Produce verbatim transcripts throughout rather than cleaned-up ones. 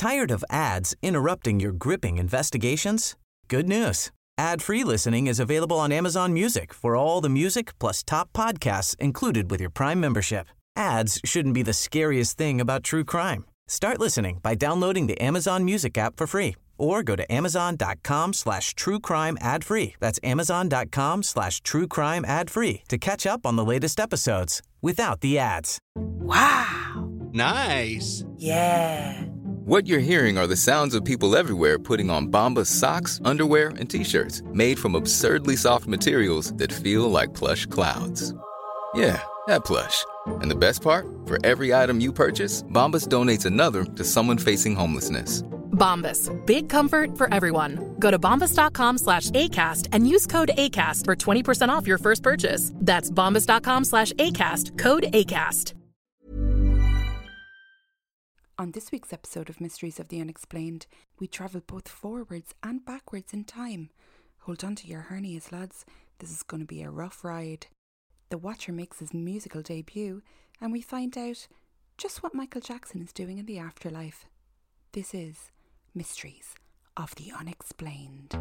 Tired of ads interrupting your gripping investigations? Good news. Ad-free listening is available on Amazon Music for all the music plus top podcasts included with your Prime membership. Ads shouldn't be the scariest thing about true crime. Start listening by downloading the Amazon Music app for free or go to amazon.com slash true crime ad free. That's amazon.com slash true crime ad free to catch up on the latest episodes without the ads. Wow. Nice. Yeah. What you're hearing are the sounds of people everywhere putting on Bombas socks, underwear, and T-shirts made from absurdly soft materials that feel like plush clouds. Yeah, that plush. And the best part? For every item you purchase, Bombas donates another to someone facing homelessness. Bombas. Big comfort for everyone. Go to bombas.com slash ACAST and use code ACAST for twenty percent off your first purchase. That's bombas.com slash ACAST. Code ACAST. On this week's episode of Mysteries of the Unexplained, we travel both forwards and backwards in time. Hold on to your hernias, lads. This is going to be a rough ride. The Watcher makes his musical debut, and we find out just what Michael Jackson is doing in the afterlife. This is Mysteries of the Unexplained.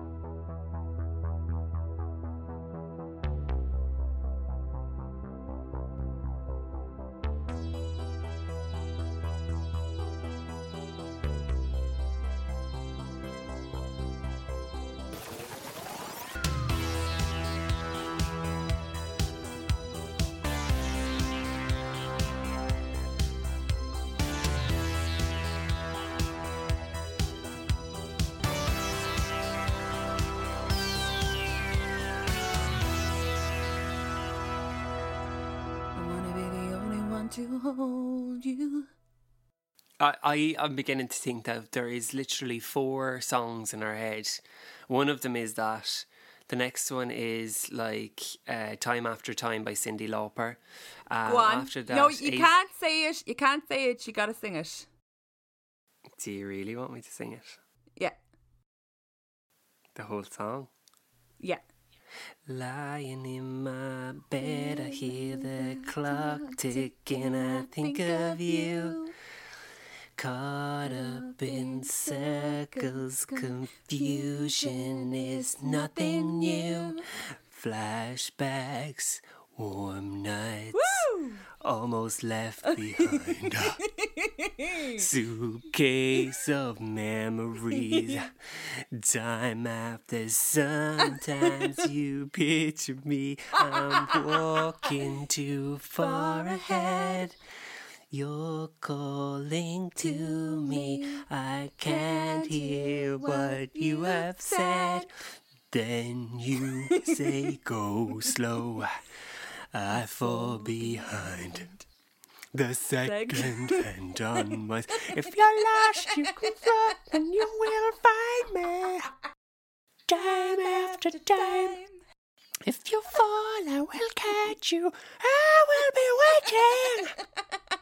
To hold you. I, I am beginning to think that there is literally four songs in our head. One of them is that. The next one is like uh, Time After Time by Cyndi Lauper. Um, Go on. After that, no, you eight... can't say it. You can't say it. You gotta sing it. Do you really want me to sing it? Yeah. The whole song? Yeah. Lying in my bed, I hear the clock ticking, I think of you. Caught up in circles, confusion is nothing new. Flashbacks, warm nights, Woo! Almost left behind. Suitcase of memories. Time after sometimes you picture me. I'm walking too far ahead. You're calling to me. I can't hear what you have said. Then you say go slow. I fall behind. The second hand on my... If you're lost, you can run and you will find me. Time after time. If you fall, I will catch you. I will be waiting.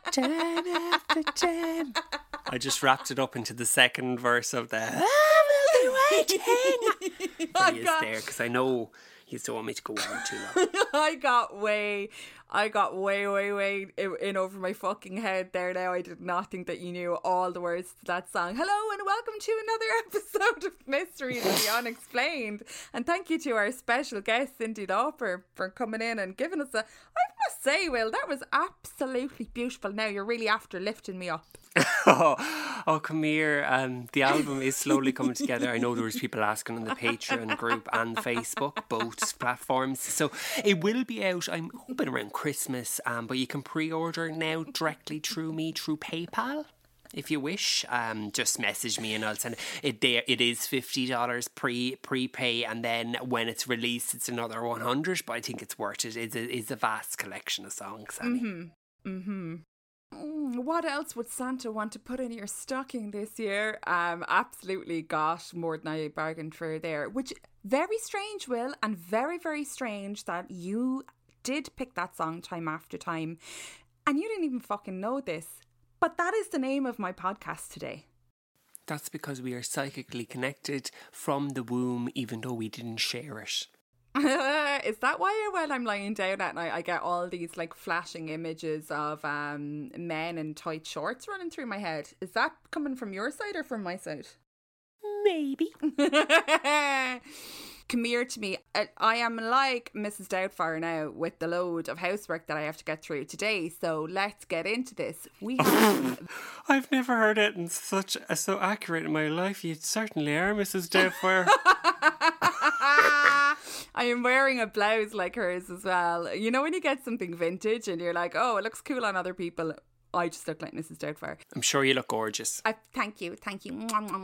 Time after time. I just wrapped it up into the second verse of the I will be waiting. But he is there because I know you don't want me to go on too long. I got way, I got way, way, way in, in over my fucking head there now. I did not think that you knew all the words to that song. Hello and welcome to another episode of Mysteries of the Unexplained. And thank you to our special guest, Cyndi Lauper, for coming in and giving us a, I must say, Will, that was absolutely beautiful. Now you're really after lifting me up. oh, oh, come here. Um, the album is slowly coming together. I know there was people asking on the Patreon group and Facebook, both platforms. So it will be out, I'm hoping, around Christmas. Um, but you can pre-order now directly through me, through PayPal, if you wish. Um, just message me and I'll send it. It, there, it is fifty dollars pre, prepay, and then when it's released, it's another one hundred dollars. But I think it's worth it. It's a, it's a vast collection of songs, Annie. Mm-hmm. Mm-hmm. What else would Santa want to put in your stocking this year? Um, absolutely, gosh, more than I bargained for there. Which, very strange, Will, and very, very strange that you did pick that song Time After Time. And you didn't even fucking know this. But that is the name of my podcast today. That's because we are psychically connected from the womb, even though we didn't share it. get, is that why when I'm lying down at night I get all these like flashing images of um men in tight shorts running through my head? Is that coming from your side or from my side? Maybe. Come here to me. I, I am like Missus Doubtfire now with the load of housework that I have to get through today. So let's get into this. We have... I've never heard it in such uh, so accurate in my life. You certainly are, Missus Doubtfire. I am wearing a blouse like hers as well. You know when you get something vintage and you're like, oh, it looks cool on other people. I just look like Missus Doubtfire. I'm sure you look gorgeous. I, thank you, thank you.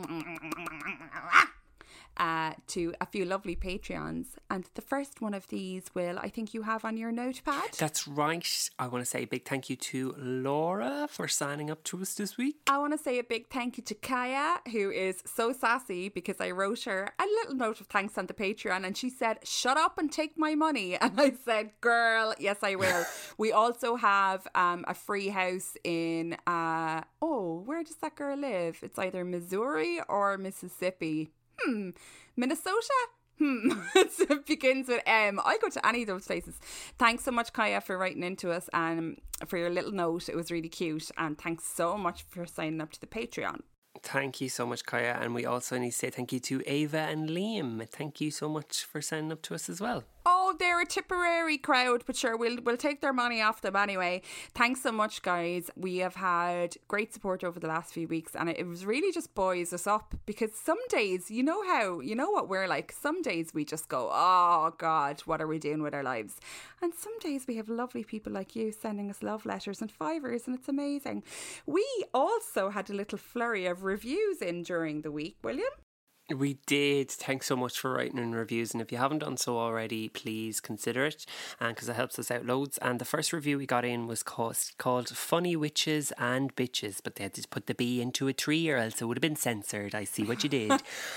Uh, to a few lovely Patreons. And the first one of these, Will, I think you have on your notepad. That's right. I want to say a big thank you to Laura for signing up to us this week. I want to say a big thank you to Kaya, who is so sassy because I wrote her a little note of thanks on the Patreon and she said, shut up and take my money. And I said, girl, yes, I will. We also have um, a free house in, uh, oh, where does that girl live? It's either Missouri or Mississippi. Hmm, Minnesota? Hmm, it begins with M. I go to any of those places. Thanks so much, Kaya, for writing into us and for your little note. It was really cute. And thanks so much for signing up to the Patreon. Thank you so much, Kaya. And we also need to say thank you to Ava and Liam. Thank you so much for signing up to us as well. Oh, they're a Tipperary crowd, but sure, we'll, we'll take their money off them anyway. Thanks so much, guys. We have had great support over the last few weeks and it, it was really just buoys us up because some days, you know how, you know what we're like, some days we just go, oh God, what are we doing with our lives? And some days we have lovely people like you sending us love letters and fivers and it's amazing. We also had a little flurry of reviews in during the week, William. We did. Thanks so much for writing in reviews, and if you haven't done so already, please consider it, and because it helps us out loads. And the first review we got in was called, called Funny Witches and Bitches, but they had to put the B into a three or else it would have been censored. I see what you did.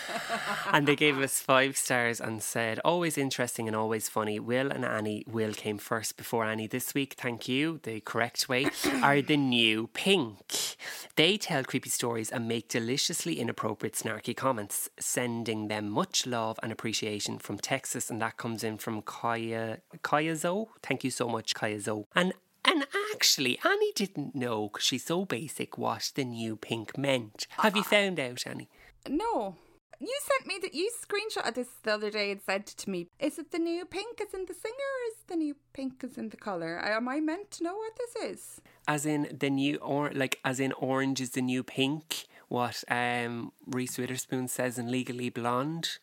And they gave us five stars and said, always interesting and always funny. Will and Annie, Will came first before Annie this week, thank you. The correct way are the new pink. They tell creepy stories and make deliciously inappropriate snarky comments, sending them much love and appreciation from Texas, and that comes in from Kaya Kaya Zoe. Thank you so much, Kaya Zoe. And and actually, Annie didn't know because she's so basic what the new pink meant. Have you found out, Annie? No. You sent me that you screenshot this the other day and said to me, is it the new pink as in the singer or is the new pink as in the colour? Am I meant to know what this is? As in the new, or like as in orange is the new pink, what um, Reese Witherspoon says in Legally Blonde.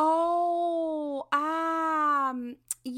Oh, um,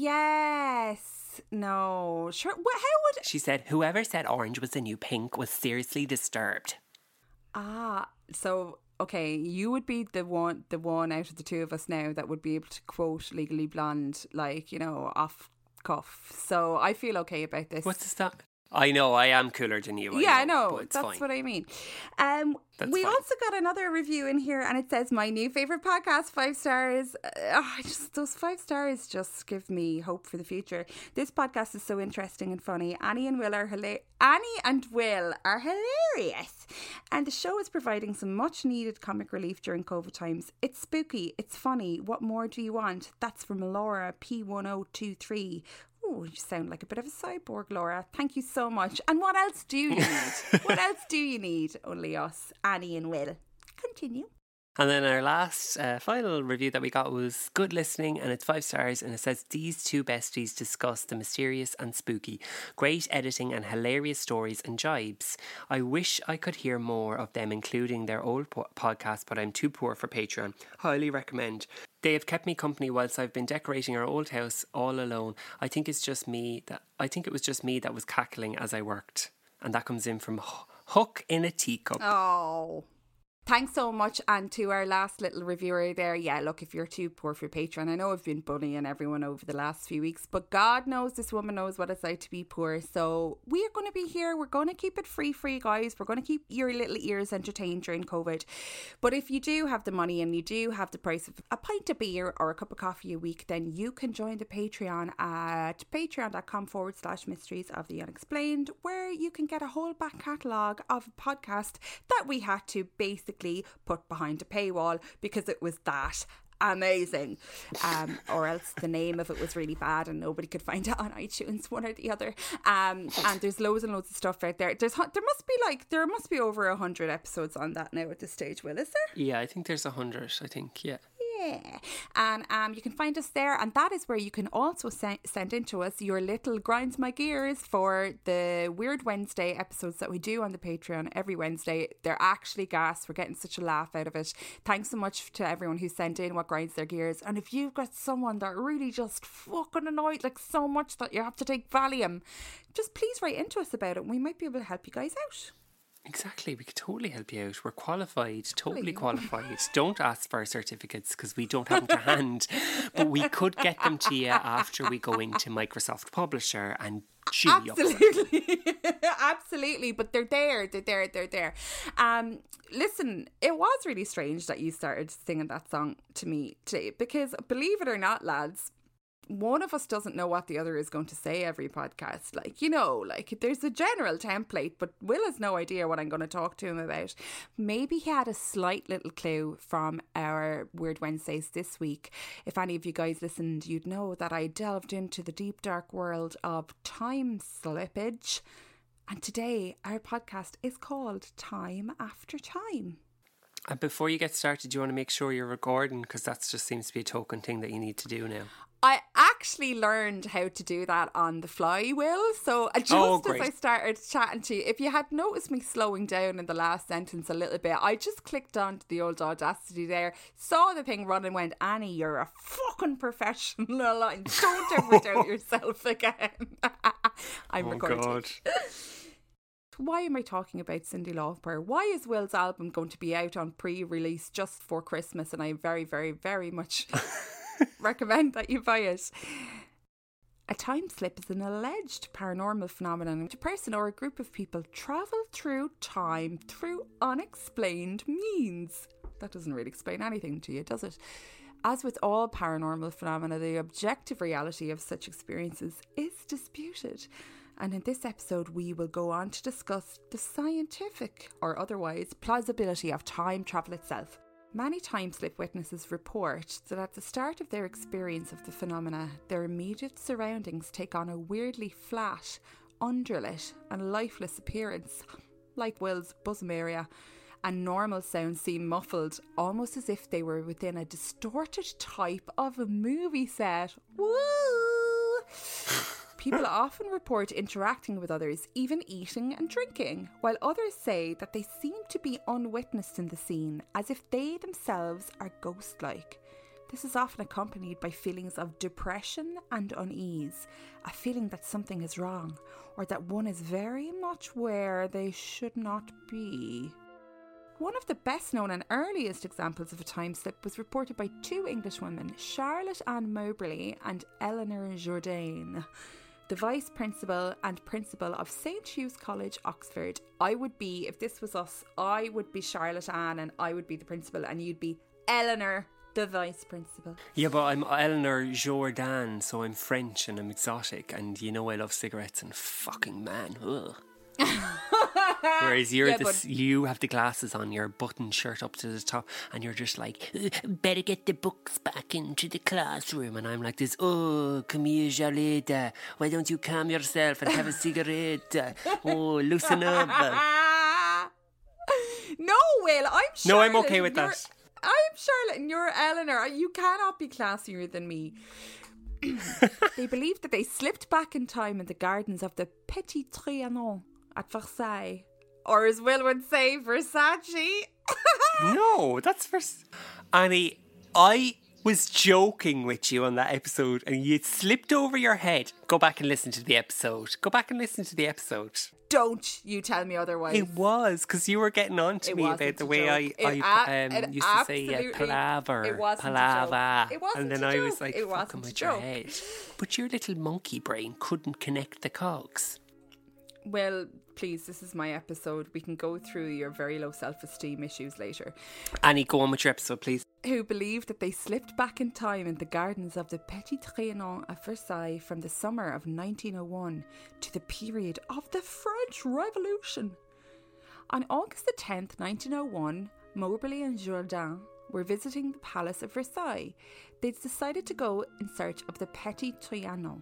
yes. No, sure. How would... She said, whoever said orange was the new pink was seriously disturbed. Ah, so... Okay, you would be the one the one out of the two of us now that would be able to quote Legally Blonde, like, you know, off cuff. So I feel okay about this. What's that? I know, I am cooler than you. I yeah, know, no, that's fine. what I mean. Um, That's we fine. also got another review in here and it says, my new favourite podcast, five stars. Uh, oh, just those five stars just give me hope for the future. This podcast is so interesting and funny. Annie and Will are hila- Annie and Will are hilarious. And the show is providing some much needed comic relief during COVID times. It's spooky, it's funny. What more do you want? That's from Laura P one oh two three. Oh, you sound like a bit of a cyborg, Laura. Thank you so much. And what else do you need? What else do you need? Only us, Annie and Will. Continue. And then our last uh, final review that we got was good listening, and it's five stars, and it says, these two besties discuss the mysterious and spooky, great editing and hilarious stories and jibes. I wish I could hear more of them, including their old po- podcast, but I'm too poor for Patreon. Highly recommend. They have kept me company whilst I've been decorating our old house all alone. I think it's just me that I think it was just me that was cackling as I worked. And that comes in from H- Hook in a Teacup. Oh. Thanks so much. And to our last little reviewer there, yeah, look, if you're too poor for Patreon, I know I've been bullying everyone over the last few weeks, but God knows this woman knows what it's like to be poor. So we are going to be here. We're going to keep it free, free, guys. We're going to keep your little ears entertained during COVID. But if you do have the money and you do have the price of a pint of beer or a cup of coffee a week, then you can join the Patreon at patreon.com forward slash mysteries of the unexplained, where you can get a whole back catalogue of a podcast that we had to basically put behind a paywall because it was that amazing. Um, or else the name of it was really bad and nobody could find it on iTunes, one or the other. Um, and there's loads and loads of stuff out there. There's There must be like, there must be over a hundred episodes on that now at this stage, Will, is there? Yeah, I think there's a hundred, I think, yeah. Yeah. And um, you can find us there, and that is where you can also send, send in to us your little grinds my gears for the Weird Wednesday episodes that we do on the Patreon every Wednesday. They're actually gas. We're getting such a laugh out of it. Thanks so much to everyone who sent in what grinds their gears. And if you've got someone that really just fucking annoyed like so much that you have to take Valium, just please write into us about it and we might be able to help you guys out. Exactly, we could totally help you out. We're qualified, totally qualified. Don't ask for our certificates because we don't have them to hand, but we could get them to you after we go into Microsoft Publisher and chew you up. Absolutely, absolutely. But they're there, they're there, they're there. Um, listen, it was really strange that you started singing that song to me today because, believe it or not, lads, one of us doesn't know what the other is going to say every podcast. Like, you know, like there's a general template, but Will has no idea what I'm going to talk to him about. Maybe he had a slight little clue from our Weird Wednesdays this week. If any of you guys listened, you'd know that I delved into the deep dark world of time slippage. And today our podcast is called Time After Time. And before you get started, do you want to make sure you're recording? Because that just seems to be a token thing that you need to do now. I actually learned how to do that on the fly, Will. So just oh, as I started chatting to you, if you had noticed me slowing down in the last sentence a little bit, I just clicked onto the old Audacity there, saw the thing run and went, Annie, you're a fucking professional. And don't ever doubt yourself again. I'm oh, recording. God. Why am I talking about Cyndi Lauper? Why is Will's album going to be out on pre-release just for Christmas? And I very, very, very much recommend that you buy it. A time slip is an alleged paranormal phenomenon in which a person or a group of people travel through time through unexplained means. That doesn't really explain anything to you, does it? As with all paranormal phenomena, the objective reality of such experiences is disputed. And in this episode, we will go on to discuss the scientific or otherwise plausibility of time travel itself. Many time slip witnesses report that at the start of their experience of the phenomena, their immediate surroundings take on a weirdly flat, undulate and lifeless appearance, like Will's bosom area, and normal sounds seem muffled, almost as if they were within a distorted type of a movie set. Woo! People often report interacting with others, even eating and drinking, while others say that they seem to be unwitnessed in the scene, as if they themselves are ghost-like. This is often accompanied by feelings of depression and unease, a feeling that something is wrong, or that one is very much where they should not be. One of the best known and earliest examples of a time slip was reported by two English women, Charlotte Ann Moberly and Eleanor Jourdain, the vice principal and principal of Saint Hugh's College, Oxford. I would be, if this was us, I would be Charlotte Ann and I would be the principal and you'd be Eleanor, the vice principal. Yeah, but I'm Eleanor Jourdain, so I'm French and I'm exotic and you know I love cigarettes and fucking man. Ugh. Whereas you're yeah, the, but- you have the glasses on, your button shirt up to the top, and you're just like, better get the books back into the classroom. And I'm like this, oh, come here, Jarletta. Why don't you calm yourself and have a cigarette? Oh, loosen up. No, Will, I'm Charlotte. No, I'm okay with you're, that. I'm Charlotte and you're Eleanor. You cannot be classier than me. They believe that they slipped back in time in the gardens of the Petit Trianon at Versailles. Or as Will would say, Versace. No, that's Vers... Annie, I was joking with you on that episode and you slipped over your head. Go back and listen to the episode. Go back and listen to the episode. Don't you tell me otherwise. It was, because you were getting on to It me wasn't about the a way I, joke. It I a- um, it used to say uh, absolutely- palaver, it wasn't a palaver. joke. It wasn't and then a I was joke. like, It fucking wasn't a with your joke. head. But your little monkey brain couldn't connect the cogs. Well, please, this is my episode. We can go through your very low self-esteem issues later. Annie, go on with your episode, please. Who believed that they slipped back in time in the gardens of the Petit Trianon at Versailles from the summer of nineteen oh one to the period of the French Revolution. On August the tenth, nineteen oh one, Moberly and Jourdain were visiting the Palace of Versailles. They'd decided to go in search of the Petit Trianon.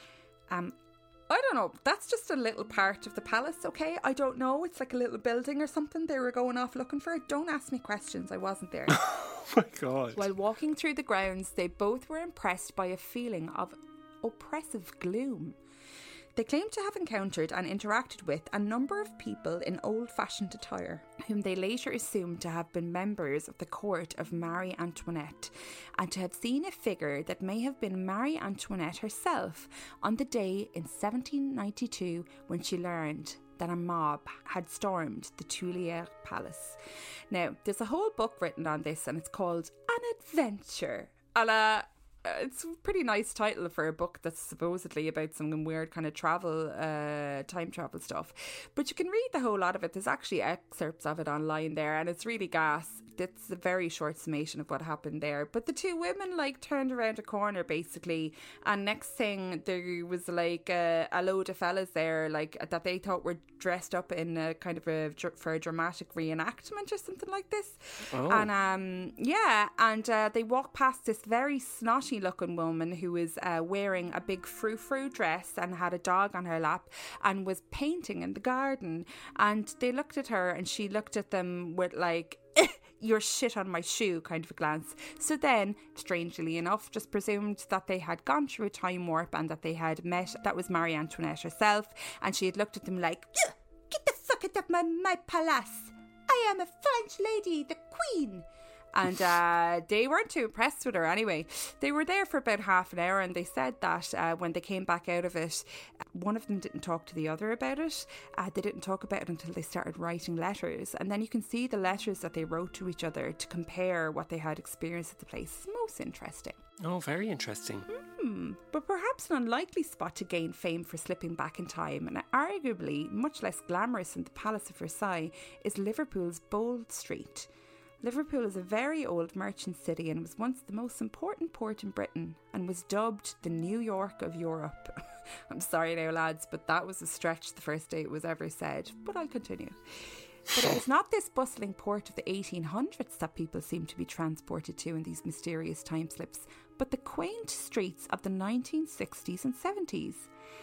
Um, I don't know, that's just a little part of the palace, okay? I don't know, it's like a little building or something they were going off looking for. Don't ask me questions, I wasn't there. Oh my God. While walking through the grounds, they both were impressed by a feeling of oppressive gloom. They claimed to have encountered and interacted with a number of people in old-fashioned attire, whom they later assumed to have been members of the court of Marie Antoinette, and to have seen a figure that may have been Marie Antoinette herself on the day in seventeen ninety-two when she learned that a mob had stormed the Tuileries Palace. Now, there's a whole book written on this, and it's called An Adventure. And uh, it's a pretty nice title for a book that's supposedly about some weird kind of travel, uh, time travel stuff. But you can read the whole lot of it. There's actually excerpts of it online there, and it's really gas. It's a very short summation of what happened there. But the two women like turned around a corner basically, and next thing there was like a, a load of fellas there like that they thought were dressed up in a kind of a for a dramatic reenactment or something like this. Oh. And um yeah, and uh, they walked past this very snotty looking woman who was uh, wearing a big frou-frou dress and had a dog on her lap and was painting in the garden. And they looked at her and she looked at them with like "You're shit on my shoe" kind of a glance. So then, strangely enough, just presumed that they had gone through a time warp and that they had met, that was Marie Antoinette herself, and she had looked at them like, "Get the fuck out of my, my palace. I am a French lady, the queen." And uh, they weren't too impressed with her anyway. They were there for about half an hour, and they said that uh, when they came back out of it, one of them didn't talk to the other about it. Uh, they didn't talk about it until they started writing letters. And then you can see the letters that they wrote to each other to compare what they had experienced at the place. It's most interesting. Oh, very interesting. Hmm. But perhaps an unlikely spot to gain fame for slipping back in time, and arguably much less glamorous than the Palace of Versailles, is Liverpool's Bold Street. Liverpool is a very old merchant city and was once the most important port in Britain and was dubbed the New York of Europe. I'm sorry now, lads, but that was a stretch the first day it was ever said, but I'll continue. But it was not this bustling port of the eighteen hundreds that people seem to be transported to in these mysterious time slips, but the quaint streets of the nineteen sixties and seventies.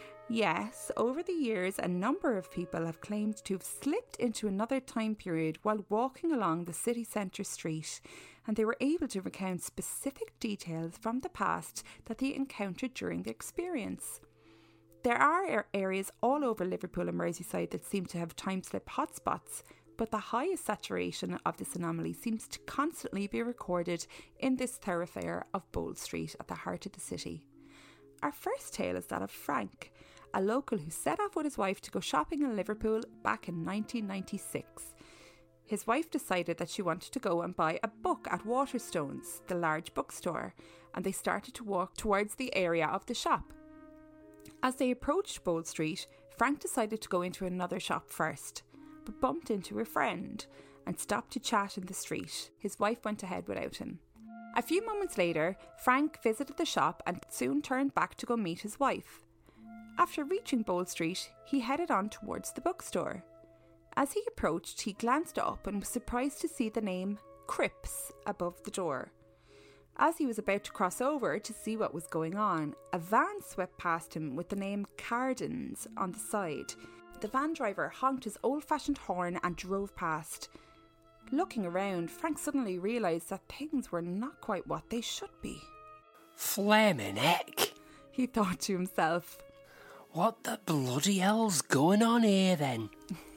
Yes, over the years, a number of people have claimed to have slipped into another time period while walking along the city centre street, and they were able to recount specific details from the past that they encountered during their experience. There are areas all over Liverpool and Merseyside that seem to have time slip hotspots, but the highest saturation of this anomaly seems to constantly be recorded in this thoroughfare of Bold Street at the heart of the city. Our first tale is that of Frank, a local who set off with his wife to go shopping in Liverpool back in nineteen ninety-six. His wife decided that she wanted to go and buy a book at Waterstones, the large bookstore, and they started to walk towards the area of the shop. As they approached Bold Street, Frank decided to go into another shop first, but bumped into a friend and stopped to chat in the street. His wife went ahead without him. A few moments later, Frank visited the shop and soon turned back to go meet his wife. After reaching Bold Street, he headed on towards the bookstore. As he approached, he glanced up and was surprised to see the name Cripps above the door. As he was about to cross over to see what was going on, a van swept past him with the name Cardens on the side. The van driver honked his old-fashioned horn and drove past. Looking around, Frank suddenly realised that things were not quite what they should be. Flaming heck, he thought to himself. What the bloody hell's going on here then?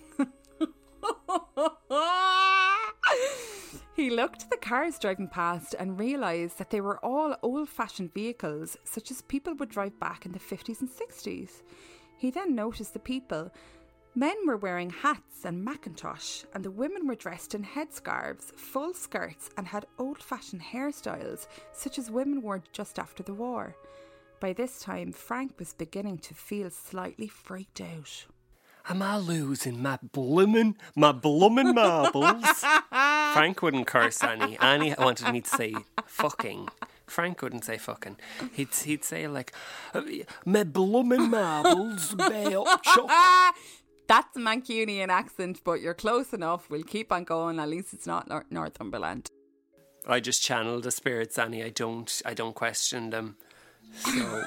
He looked at the cars driving past and realised that they were all old-fashioned vehicles, such as people would drive back in the fifties and sixties. He then noticed the people. Men were wearing hats and Macintosh, and the women were dressed in headscarves, full skirts, and had old-fashioned hairstyles, such as women wore just after the war. By this time, Frank was beginning to feel slightly freaked out. Am I losing my bloomin', my bloomin' marbles? Frank wouldn't curse Annie. Annie wanted me to say fucking. Frank wouldn't say fucking. He'd he'd say like, my bloomin' marbles bay up chuck. That's a Mancunian accent, but you're close enough. We'll keep on going. At least it's not Nor- Northumberland. I just channel the spirits, Annie. I don't, I don't question them. So...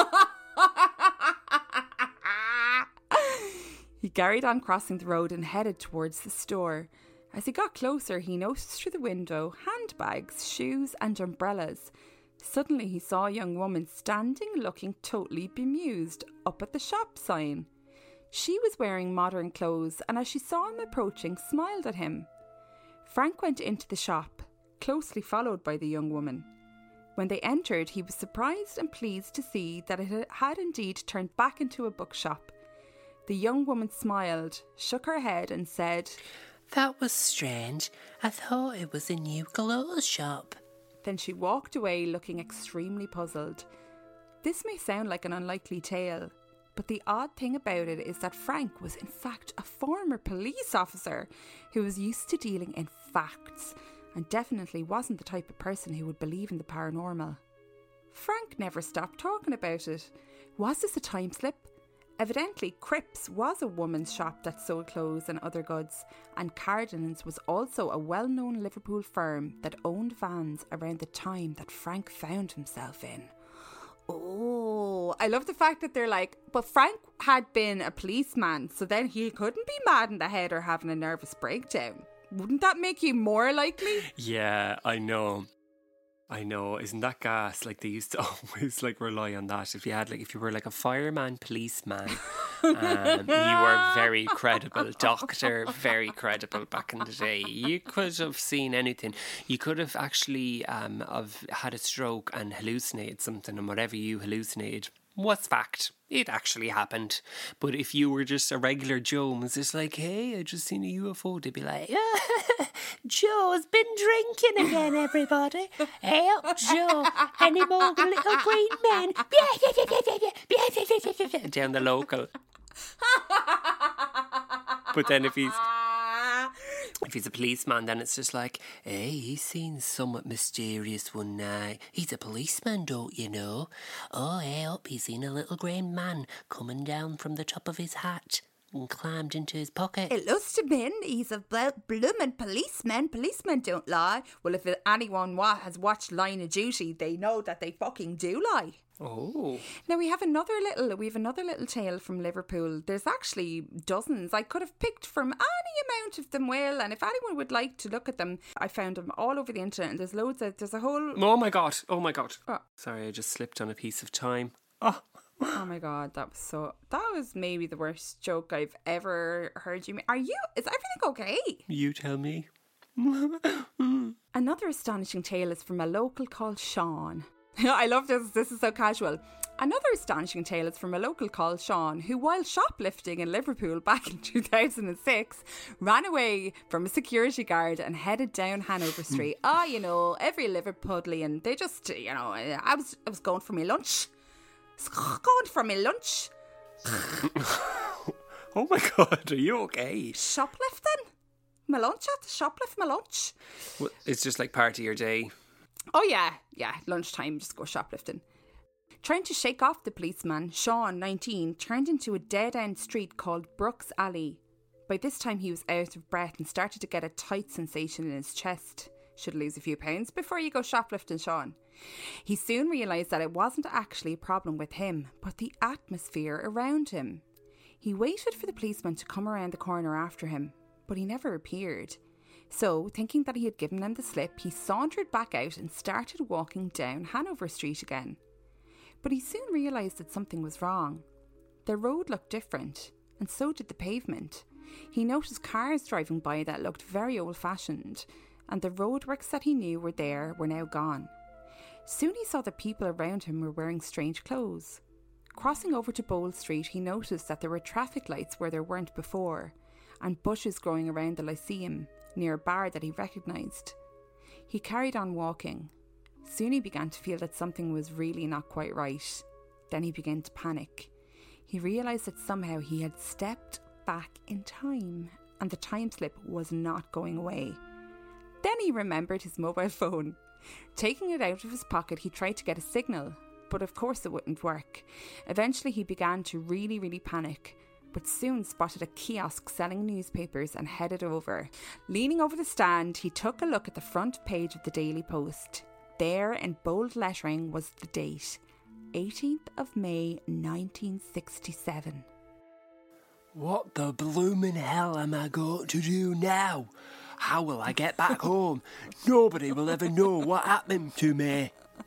He carried on crossing the road and headed towards the store. As he got closer, he noticed through the window handbags, shoes and umbrellas. Suddenly he saw a young woman standing looking totally bemused up at the shop sign. She was wearing modern clothes and as she saw him approaching, smiled at him. Frank went into the shop, closely followed by the young woman. When they entered, he was surprised and pleased to see that it had indeed turned back into a bookshop. The young woman smiled, shook her head and said, "That was strange. I thought it was a new clothes shop." Then she walked away looking extremely puzzled. This may sound like an unlikely tale, but the odd thing about it is that Frank was in fact a former police officer who was used to dealing in facts and definitely wasn't the type of person who would believe in the paranormal. Frank never stopped talking about it. Was this a time slip? Evidently, Cripps was a woman's shop that sold clothes and other goods, and Cardinans was also a well-known Liverpool firm that owned vans around the time that Frank found himself in. Oh, I love the fact that they're like, but Frank had been a policeman, so then he couldn't be mad in the head or having a nervous breakdown. Wouldn't that make you more likely? Yeah, I know. I know, isn't that gas? Like they used to always like rely on that. If you had like, if you were like a fireman, policeman, um, you were very credible, doctor, very credible back in the day. You could have seen anything. You could have actually um have had a stroke and hallucinated something, and whatever you hallucinated was fact. It actually happened. But if you were just a regular Joe and was just like, hey, I just seen a U F O, they'd be like, Joe's been drinking again, everybody. Hey up, Joe. Any more little green men? down the local. But then if he's if he's a policeman, then it's just like, hey, he's seen somewhat mysterious one night. He's a policeman, don't you know? Oh, hey up, he's seen a little green man coming down from the top of his hat and climbed into his pocket. It must have been. He's a bloomin' policeman. Policemen don't lie. Well, if anyone wa- has watched Line of Duty, they know that they fucking do lie. Oh. Now we have another little we have another little tale from Liverpool. There's actually dozens. I could have picked from any amount of them well, and if anyone would like to look at them, I found them all over the internet and there's loads of there's a whole Oh my god. Oh my god. Oh. Sorry, I just slipped on a piece of time. Oh. Oh my god, that was so that was maybe the worst joke I've ever heard you make. Are you is everything okay? You tell me. Another astonishing tale is from a local called Sean. I love this, this is so casual. Another astonishing tale is from a local called Sean, who while shoplifting in Liverpool back in two thousand six, ran away from a security guard and headed down Hanover Street. Ah, oh, you know, every Liverpudlian, they just, you know, I was I was going for my lunch. Going for my lunch. Oh my god, are you okay? Shoplifting? My lunch at the shoplift my lunch. Well, it's just like part of your day. Oh yeah, yeah, lunchtime, just go shoplifting. Trying to shake off the policeman, Sean, nineteen, turned into a dead-end street called Brooks Alley. By this time he was out of breath and started to get a tight sensation in his chest. Should lose a few pounds before you go shoplifting, Sean. He soon realised that it wasn't actually a problem with him, but the atmosphere around him. He waited for the policeman to come around the corner after him, but he never appeared. So, thinking that he had given him the slip, he sauntered back out and started walking down Hanover Street again. But he soon realised that something was wrong. The road looked different, and so did the pavement. He noticed cars driving by that looked very old-fashioned, and the roadworks that he knew were there were now gone. Soon he saw that people around him were wearing strange clothes. Crossing over to Bowl Street, he noticed that there were traffic lights where there weren't before, and bushes growing around the Lyceum, near a bar that he recognised. He carried on walking. Soon he began to feel that something was really not quite right. Then he began to panic. He realised that somehow he had stepped back in time, and the time slip was not going away. Then he remembered his mobile phone. Taking it out of his pocket, he tried to get a signal, but of course it wouldn't work. Eventually he began to really, really panic. but soon spotted a kiosk selling newspapers and headed over. Leaning over the stand, he took a look at the front page of the Daily Post. There, in bold lettering, was the date, eighteenth of May nineteen sixty-seven. What the blooming hell am I going to do now? How will I get back home? Nobody will ever know what happened to me.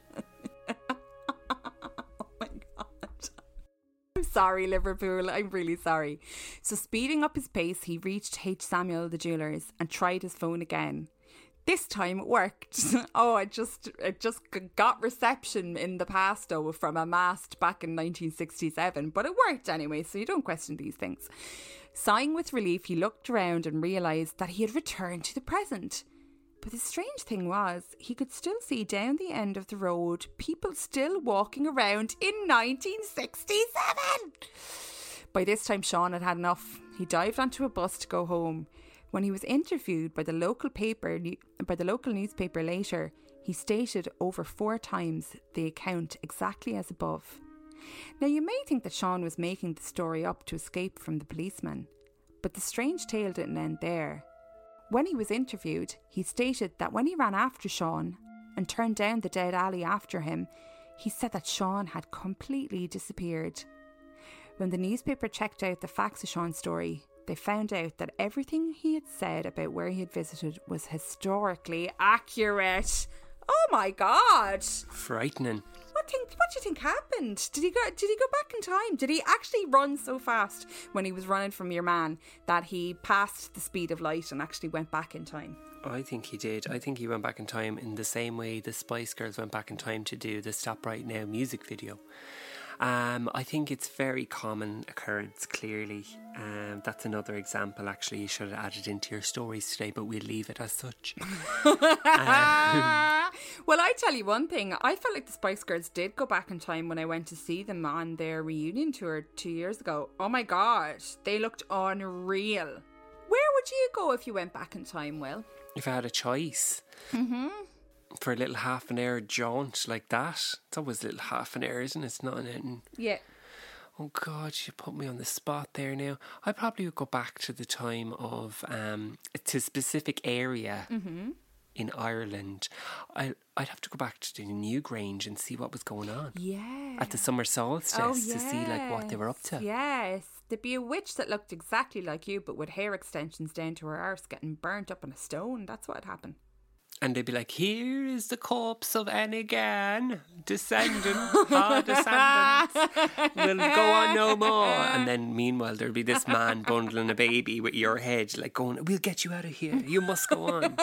Sorry, Liverpool, I'm really sorry. So speeding up his pace, he reached H. Samuel the jewellers and tried his phone again. This time it worked. Oh, it just it just got reception in the past though from a mast back in nineteen sixty-seven, but it worked anyway, so you don't question these things. Sighing with relief, he looked around and realised that he had returned to the present. But the strange thing was, he could still see down the end of the road people still walking around in nineteen sixty-seven. By this time, Sean had had enough. He dived onto a bus to go home. When he was interviewed by the local paper, by the local newspaper later, he stated over four times the account exactly as above. Now, you may think that Sean was making the story up to escape from the policeman, but the strange tale didn't end there. When he was interviewed, he stated that when he ran after Sean and turned down the dead alley after him, he said that Sean had completely disappeared. When the newspaper checked out the facts of Sean's story, they found out that everything he had said about where he had visited was historically accurate. Oh my God! Frightening. What think? What do you think happened? Did he go? Did he go back in time? Did he actually run so fast when he was running from your man that he passed the speed of light and actually went back in time? I think he did. I think he went back in time in the same way the Spice Girls went back in time to do the Stop Right Now music video. Um, I think it's very common occurrence, clearly. Um, that's another example, actually, you should have added into your stories today, but we'll leave it as such. um, well, I tell you one thing, I felt like the Spice Girls did go back in time when I went to see them on their reunion tour two years ago. Oh my God, they looked unreal. Where would you go if you went back in time, Will? If I had a choice. Mm-hmm. For a little half an hour jaunt like that. It's always a little half an hour, isn't it? It's not anything. Yeah. Oh God, you put me on the spot there now. I probably would go back to the time of, um, to a specific area mm-hmm. in Ireland. I, I'd have to go back to the Newgrange and see what was going on. Yeah. At the summer solstice oh, yes. to see like what they were up to. Yes. There'd be a witch that looked exactly like you, but with hair extensions down to her arse getting burnt up on a stone. That's what'd happen. And they'd be like, here is the corpse of Enigan, descendant, our descendants, will go on no more. And then meanwhile, there'd be this man bundling a baby with your head, like going, we'll get you out of here, you must go on.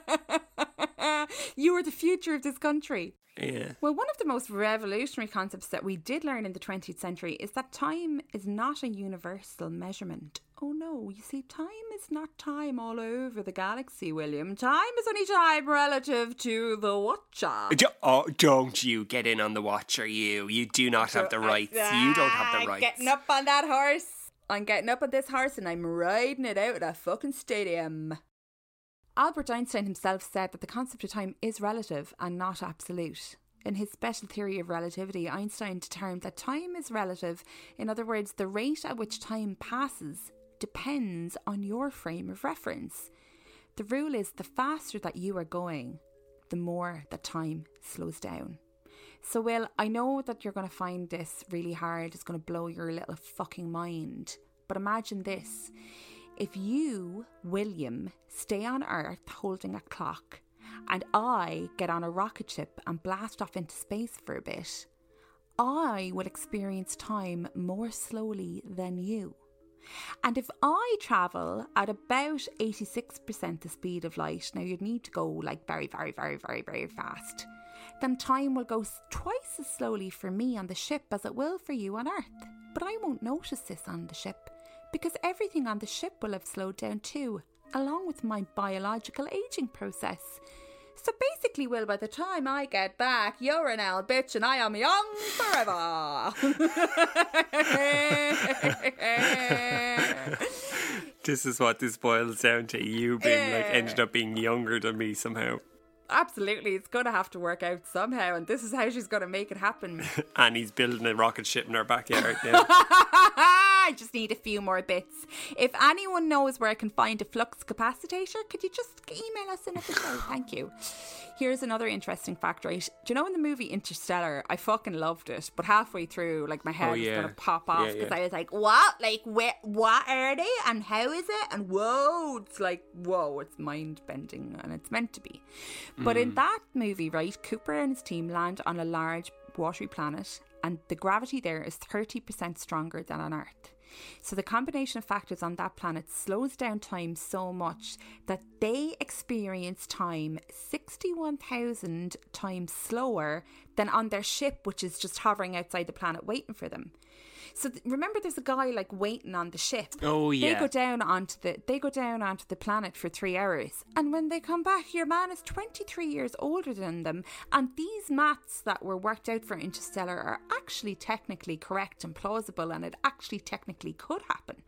You are the future of this country. Yeah. Well, one of the most revolutionary concepts that we did learn in the twentieth century is that time is not a universal measurement. Oh no, you see, time is not time all over the galaxy, William. Time is only time relative to the Watcher. Oh, don't you get in on the Watcher, you. You do not have the rights. You don't have the rights. Getting up on that horse. I'm getting up on this horse and I'm riding it out of the fucking stadium. Albert Einstein himself said that the concept of time is relative and not absolute. In his special theory of relativity, Einstein determined that time is relative. In other words, the rate at which time passes depends on your frame of reference. The rule is the faster that you are going, the more that time slows down. So, Will, I know that you're going to find this really hard. It's going to blow your little fucking mind. But imagine this. If you, William, stay on Earth holding a clock and I get on a rocket ship and blast off into space for a bit, I will experience time more slowly than you. And if I travel at about eighty-six percent the speed of light, now you'd need to go like very, very, very, very, very fast, then time will go twice as slowly for me on the ship as it will for you on Earth. But I won't notice this on the ship, because everything on the ship will have slowed down too, along with my biological aging process. So basically, Will, by the time I get back, you're an old bitch and I am young forever. This is what this boils down to. You being like ended up being younger than me somehow. Absolutely, it's going to have to work out somehow, and this is how she's going to make it happen. And he's building a rocket ship in our backyard now. I just need a few more bits. If anyone knows where I can find a flux capacitor, could you just email us in at the show? Thank you. Here's another interesting fact, right? Do you know in the movie Interstellar, I fucking loved it, but halfway through, like, my head Oh, yeah. was going to pop off Yeah, because yeah. I was like, what? Like, where, what are they? And how is it? And whoa, it's like, whoa, it's mind-bending, and it's meant to be. But in that movie, right, Cooper and his team land on a large watery planet, and the gravity there is thirty percent stronger than on Earth. So the combination of factors on that planet slows down time so much that they experience time sixty-one thousand times slower than on their ship, which is just hovering outside the planet waiting for them. So th- remember, there's a guy like waiting on the ship. Oh, yeah. They go down onto the they go down onto the planet for three hours, and when they come back, your man is twenty-three years older than them. And these maths that were worked out for Interstellar are actually technically correct and plausible, and it actually technically could happen.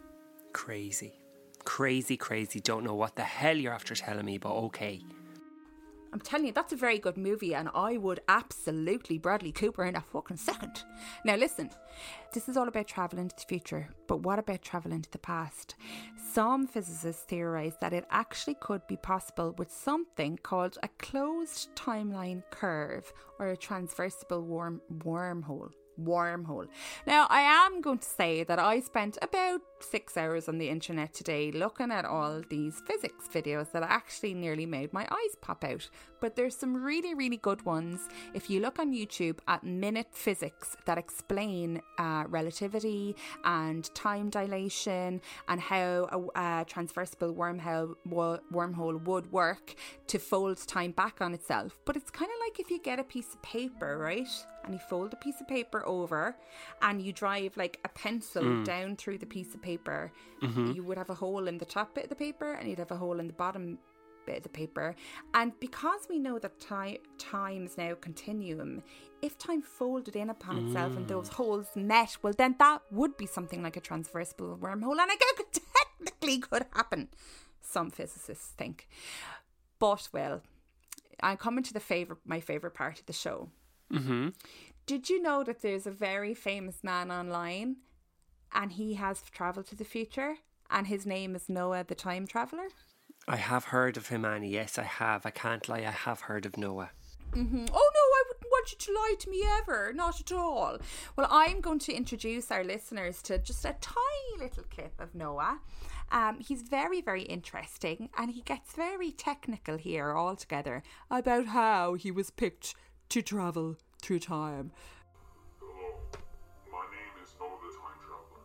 Crazy. Crazy, crazy. Don't know what the hell you're after telling me, but okay. I'm telling you, that's a very good movie, and I would absolutely Bradley Cooper in a fucking second. Now listen, this is all about travel into the future, but what about travel into the past? Some physicists theorise that it actually could be possible with something called a closed timeline curve, or a transversal worm wormhole. Wormhole. Now, I am going to say that I spent about six hours on the internet today looking at all these physics videos that actually nearly made my eyes pop out. But there's some really, really good ones if you look on YouTube at Minute Physics that explain uh, relativity and time dilation and how a, a transversal wormhole, wormhole would work to fold time back on itself. But it's kind of like if you get a piece of paper, right? And you fold a piece of paper over and you drive like a pencil mm. down through the piece of paper. Mm-hmm. You would have a hole in the top bit of the paper and you'd have a hole in the bottom bit of the paper. And because we know that time time is now continuum, if time folded in upon mm. itself and those holes met, well then that would be something like a transversal wormhole, and I guess it technically could happen, some physicists think. But well, I'm coming to the favorite my favourite part of the show. Mm-hmm. Did you know that there's a very famous man online and he has travelled to the future, and his name is Noah the Time Traveller? I have heard of him, Annie. Yes, I have. I can't lie. I have heard of Noah. Mm-hmm. Oh no, I wouldn't want you to lie to me ever. Not at all. Well, I'm going to introduce our listeners to just a tiny little clip of Noah. Um, he's very, very interesting, and he gets very technical here altogether about how he was picked to travel through time. Hello, my name is Noah the Time Traveller.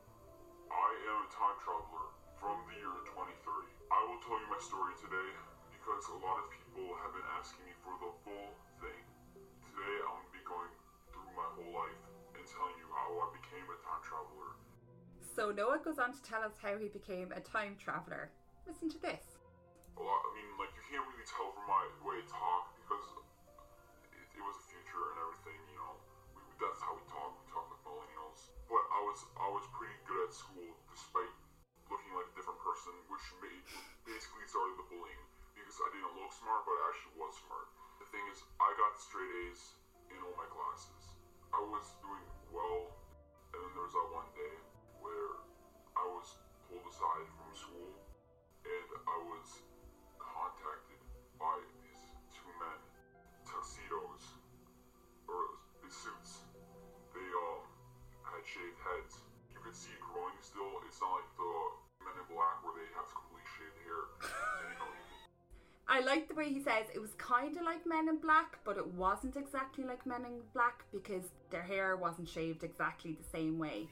I am a time traveller from the year twenty thirty. I will tell you my story today because a lot of people have been asking me for the full thing. Today I'm going to be going through my whole life and telling you how I became a time traveller. So Noah goes on to tell us how he became a time traveller. Listen to this. A lot, I mean, like, you can't really tell from my way to talk because it was the future and everything, you know. We, that's how we talk. We talk like millennials. But I was I was pretty good at school, despite looking like a different person, which made basically started the bullying because I didn't look smart, but I actually was smart. The thing is, I got straight A's in all my classes. I was doing well, and then there was that one day where I was pulled aside from school, and I was contacted by these two men. Tuxedos, or the suits, they um had shaved heads. You could see it growing still. It's not like the Men in Black where they have completely shaved hair. And, you know, I like the way he says it was kind of like Men in Black, but it wasn't exactly like Men in Black because their hair wasn't shaved exactly the same way.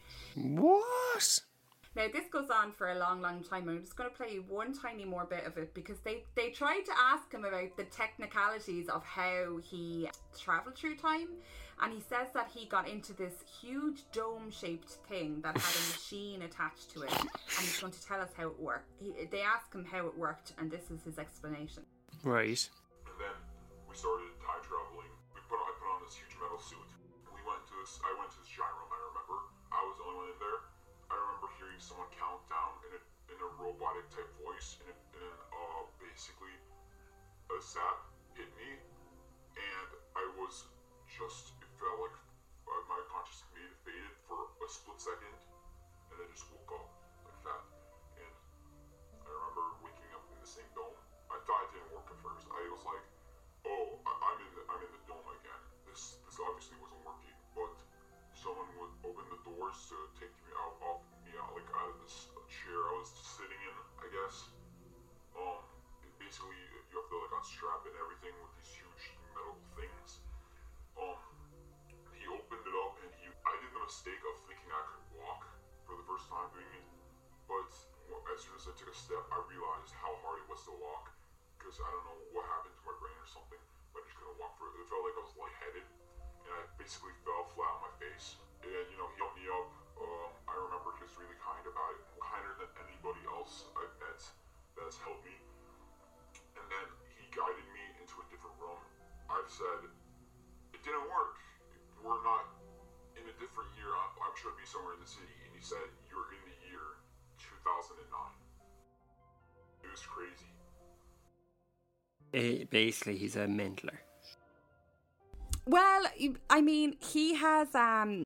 What? Now, this goes on for a long, long time. I'm just going to play you one tiny more bit of it because they, they tried to ask him about the technicalities of how he travelled through time. And he says that he got into this huge dome-shaped thing that had a machine attached to it. And he's going to tell us how it worked. He, they asked him how it worked, and this is his explanation. Right. and then we started time traveling. We put I put on this huge metal suit. We went to this. I went to this giant room. I remember. I was the only one in there. I remember hearing someone count down in a in a robotic type voice, and and uh basically a zap hit me, and I was just it felt like uh, my conscious faded faded for a split second, just woke up like that. And I remember waking up in the same dome. I thought it didn't work at first. I was like, oh, I- I'm in the I'm in the dome again. This this obviously wasn't working. But someone would open the doors to take me out off me out like out of this chair I was sitting in, I guess. Um, it basically you have to like unstrap and everything with these huge metal things. Um, he opened it up and he I did the mistake of thinking I could walk for the first time doing it. But as soon as I took a step, I realized how hard it was to walk. Because I don't know what happened to my brain or something, but I just couldn't walk for it. It felt like I was lightheaded, and I basically fell flat on my face. And, you know, he helped me up. Um, I remember he was really kind about it, kinder than anybody else I've met that's helped me. And then he guided me into a different room. I've said, it didn't work. We're not in a different year. I'm sure it'd be somewhere in the city. And he said, you're in the year two thousand nine. It was crazy. Uh, basically, he's a mentaler. Well, I mean, he has um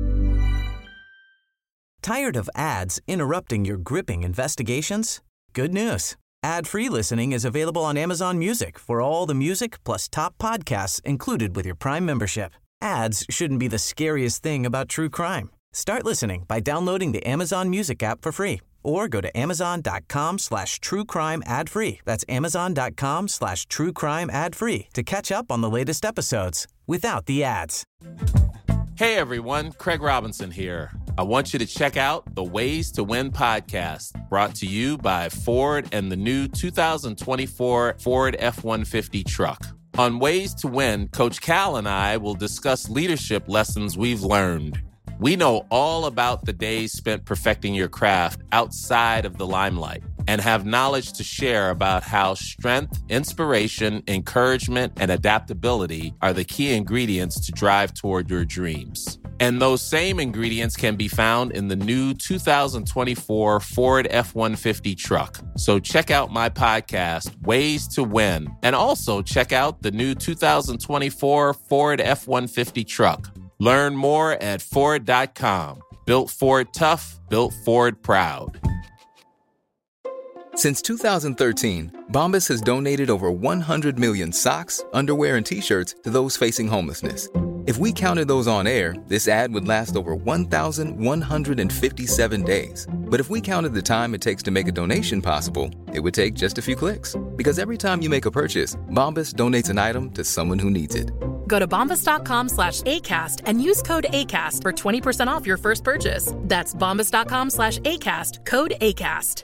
Tired of ads interrupting your gripping investigations? Good news. Ad-free listening is available on Amazon Music for all the music plus top podcasts included with your Prime membership. Ads shouldn't be the scariest thing about true crime. Start listening by downloading the Amazon Music app for free or go to amazon.com slash true crime ad free. That's amazon.com slash true crime ad free to catch up on the latest episodes without the ads. Hey everyone, Craig Robinson here. I want you to check out the Ways to Win podcast, brought to you by Ford and the new two thousand twenty-four Ford F one fifty truck. On Ways to Win, Coach Cal and I will discuss leadership lessons we've learned. We know all about the days spent perfecting your craft outside of the limelight and have knowledge to share about how strength, inspiration, encouragement, and adaptability are the key ingredients to drive toward your dreams. And those same ingredients can be found in the new two thousand twenty-four Ford F one fifty truck. So check out my podcast, Ways to Win, and also check out the new two thousand twenty-four Ford F one fifty truck. Learn more at Ford dot com. Built Ford tough, built Ford proud. Since two thousand thirteen, Bombas has donated over one hundred million socks, underwear, and T-shirts to those facing homelessness. If we counted those on air, this ad would last over one thousand one hundred fifty-seven days. But if we counted the time it takes to make a donation possible, it would take just a few clicks. Because every time you make a purchase, Bombas donates an item to someone who needs it. Go to bombas.com slash ACAST and use code ACAST for twenty percent off your first purchase. That's bombas.com slash ACAST, code ACAST.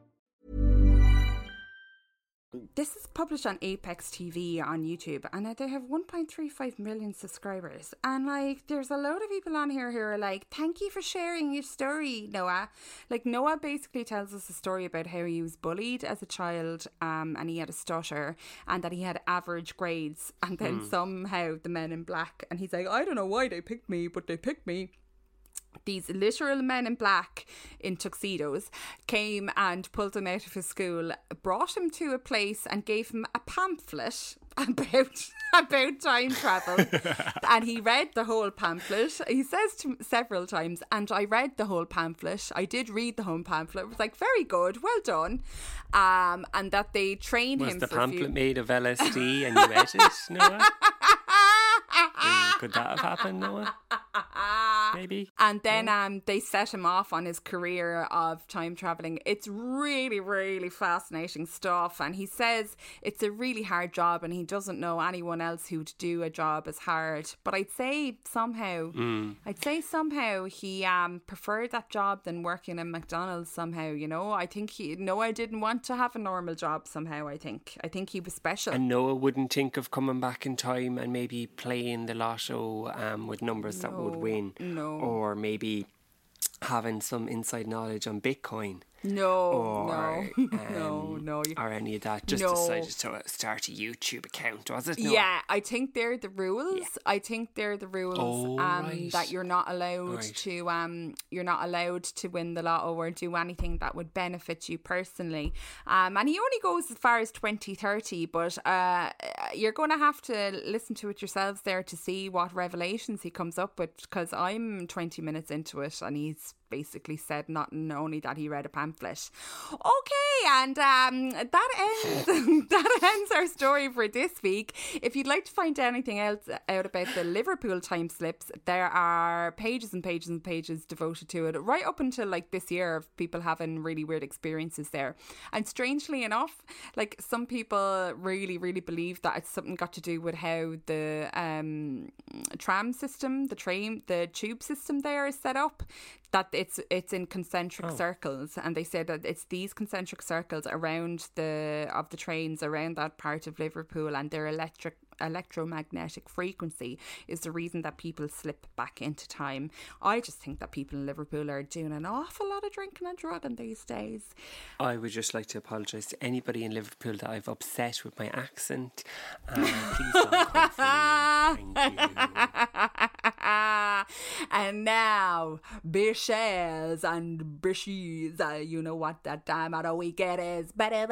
This is published on Apex T V on YouTube, and they have one point three five million subscribers. And like, there's a load of people on here who are like, "Thank you for sharing your story, Noah." Like, Noah basically tells us a story about how he was bullied as a child, um, and he had a stutter, and that he had average grades, and then mm. somehow the Men in Black, and he's like, "I don't know why they picked me, but they picked me." These literal men in black in tuxedos came and pulled him out of his school, brought him to a place and gave him a pamphlet about about time travel. And he read the whole pamphlet. He says to several times, and I read the whole pamphlet. I did read the whole pamphlet. It was like, very good, well done. Um, and that they trained was him the for pamphlet a few... made of L S D and you read it, Noah? Could that have happened, Noah? Maybe. And then um, they set him off on his career of time travelling. It's really, really fascinating stuff. And he says it's a really hard job and he doesn't know anyone else who'd do a job as hard. But I'd say somehow, mm. I'd say somehow he um, preferred that job than working in McDonald's somehow, you know. I think he, Noah didn't want to have a normal job somehow, I think. I think he was special. And Noah wouldn't think of coming back in time and maybe playing the lotto um, with numbers no, that would win. No. Or maybe having some inside knowledge on Bitcoin. No, or, no, um, no, no. Or any of that. Just no. decided to start a YouTube account, was it? No. Yeah, I think they're the rules. Yeah. I think they're the rules oh, um, right. that you're not allowed right. to um, you're not allowed to win the lotto or do anything that would benefit you personally. Um, and he only goes as far as twenty thirty, but uh, you're going to have to listen to it yourselves there to see what revelations he comes up with, because I'm twenty minutes into it and he's basically said nothing, only that he read a pamphlet. Okay, and um, that ends that ends our story for this week. If you'd like to find anything else out about the Liverpool time slips, there are pages and pages and pages devoted to it, right up until like this year, of people having really weird experiences there. And strangely enough, like some people really, really believe that it's something got to do with how the um, tram system, the train, the tube system there is set up, that it's it's in concentric oh. circles, and they say that it's these concentric circles around the of the trains around that part of Liverpool, and their electric electromagnetic frequency is the reason that people slip back into time. I just think that people in Liverpool are doing an awful lot of drinking and drugging these days. I would just like to apologise to anybody in Liverpool that I've upset with my accent. Um, please don't come for me. Thank you. And now, bishes and bishies, uh, you know what that time of the week it is.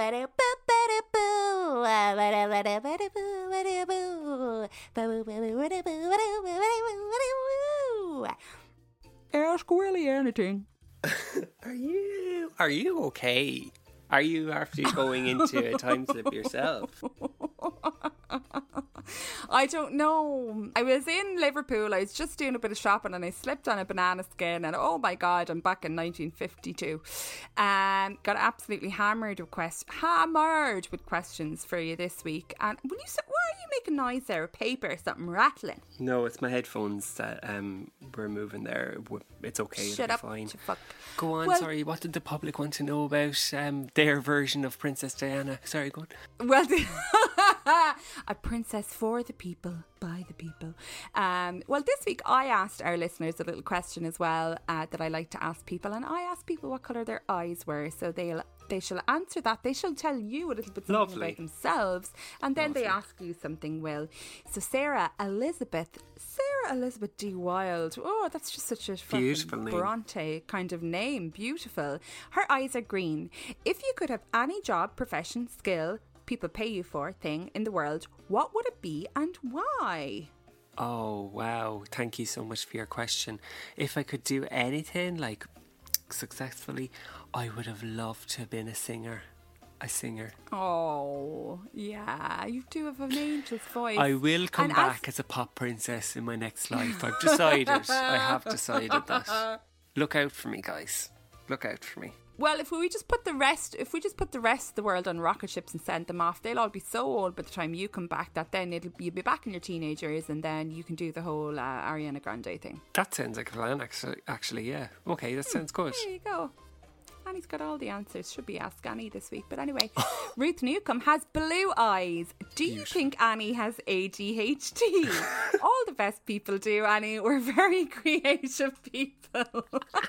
Ask Willie anything. Are you are you okay? Are you after going into a time slip yourself? I don't know. I was in Liverpool, I was just doing a bit of shopping, and I slipped on a banana skin, and oh my god, I'm back in nineteen fifty-two. Um, got absolutely hammered with quest- hammered with questions for you this week. And when you said, why are you making noise there? A paper or something rattling? No, it's my headphones that um were moving there. It's okay. Shut it'll up, be fine. fuck. Go on, well, sorry, what did the public want to know about um their version of Princess Diana? Sorry, go on. Well, a princess for the people, by the people. Um, well, this week I asked our listeners a little question as well uh, that I like to ask people, and I asked people what colour their eyes were, so they'll they shall answer that. They shall tell you a little bit something Lovely. about themselves, and then Lovely. they ask you something, Will. So Sarah Elizabeth, Sarah Elizabeth D. Wilde. Oh, that's just such a beautiful fucking name. Bronte kind of name. Beautiful. Her eyes are green. If you could have any job, profession, skill, people pay you for thing in the world, what would it be and why? Oh, wow. Thank you so much for your question. If I could do anything, like, successfully, I would have loved to have been a singer. A singer. Oh, yeah. You do have an angel's voice. I will come and back as... as a pop princess in my next life. I've decided. I have decided that. Look out for me, guys. Look out for me. Well, if we just put the rest, if we just put the rest of the world on rocket ships and send them off, they'll all be so old by the time you come back that then it'll you'll be back in your teenage years, and then you can do the whole uh, Ariana Grande thing. That sounds like a plan, actually. Actually, yeah. Okay, that sounds good. There you go. Annie's got all the answers. Should be Ask Annie this week. But anyway, Ruth Newcomb has blue eyes. Do you Beautiful. think Annie has A D H D? All the best people do, Annie. We're very creative people.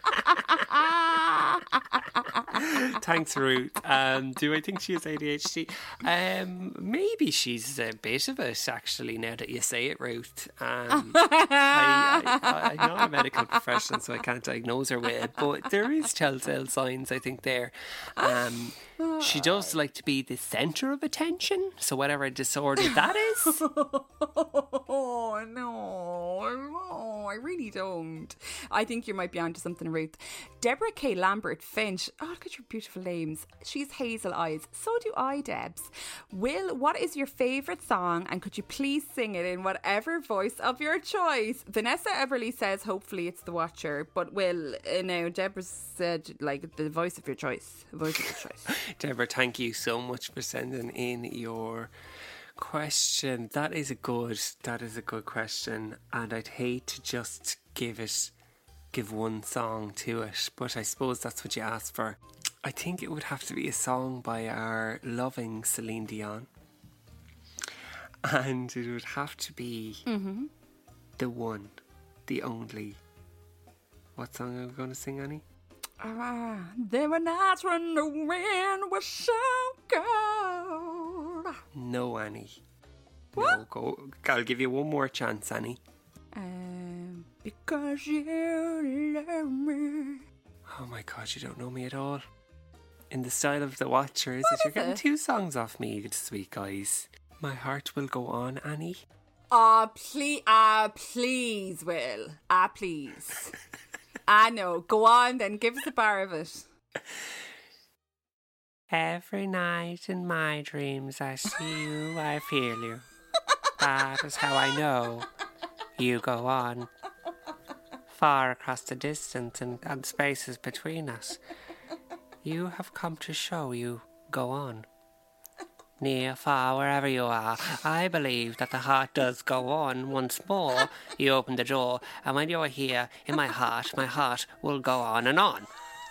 Thanks, Ruth. Um, do I think she has A D H D? Um, maybe she's a bit of it, actually, now that you say it, Ruth. Um, I, I, I'm not a medical professional, so I can't diagnose her with it, but there is telltale signs, I think, there. Um, she does like to be the centre of attention, so whatever disorder that is. Oh, no, no, I really don't. I think you might be onto something, Ruth. Deborah K. Lambert Finch. Oh, look at your beautiful names. She's hazel eyes. So do I, Debs. Will, what is your favourite song, and could you please sing it in whatever voice of your choice? Vanessa Everly says hopefully it's The Watcher, but Will, uh, now Deborah said like the voice of your choice. Voice of your choice. Deborah, thank you so much for sending in your question. That is a good that is a good question, and I'd hate to just give it give one song to it, but I suppose that's what you asked for. I think it would have to be a song by our loving Celine Dion, and it would have to be Mm-hmm. the one, the only. What song are we going to sing, Annie? Ah, there were nights when the wind was so cold. No, Annie. What? No, go. I'll give you one more chance, Annie. Um, because you love me. Oh my god, you don't know me at all. In the style of The Watcher, is What it? You're is getting it? two songs off me this week, guys. My Heart Will Go On, Annie. Ah, please, ah, please, Will. Ah, please. I know. Go on then. Give us a bar of it. Every night in my dreams I see you, I feel you. That is how I know you go on. Far across the distance and, and spaces between us, you have come to show you go on. Near, far, wherever you are, I believe that the heart does go on once more. You open the door, and when you're here, in my heart, my heart will go on and on.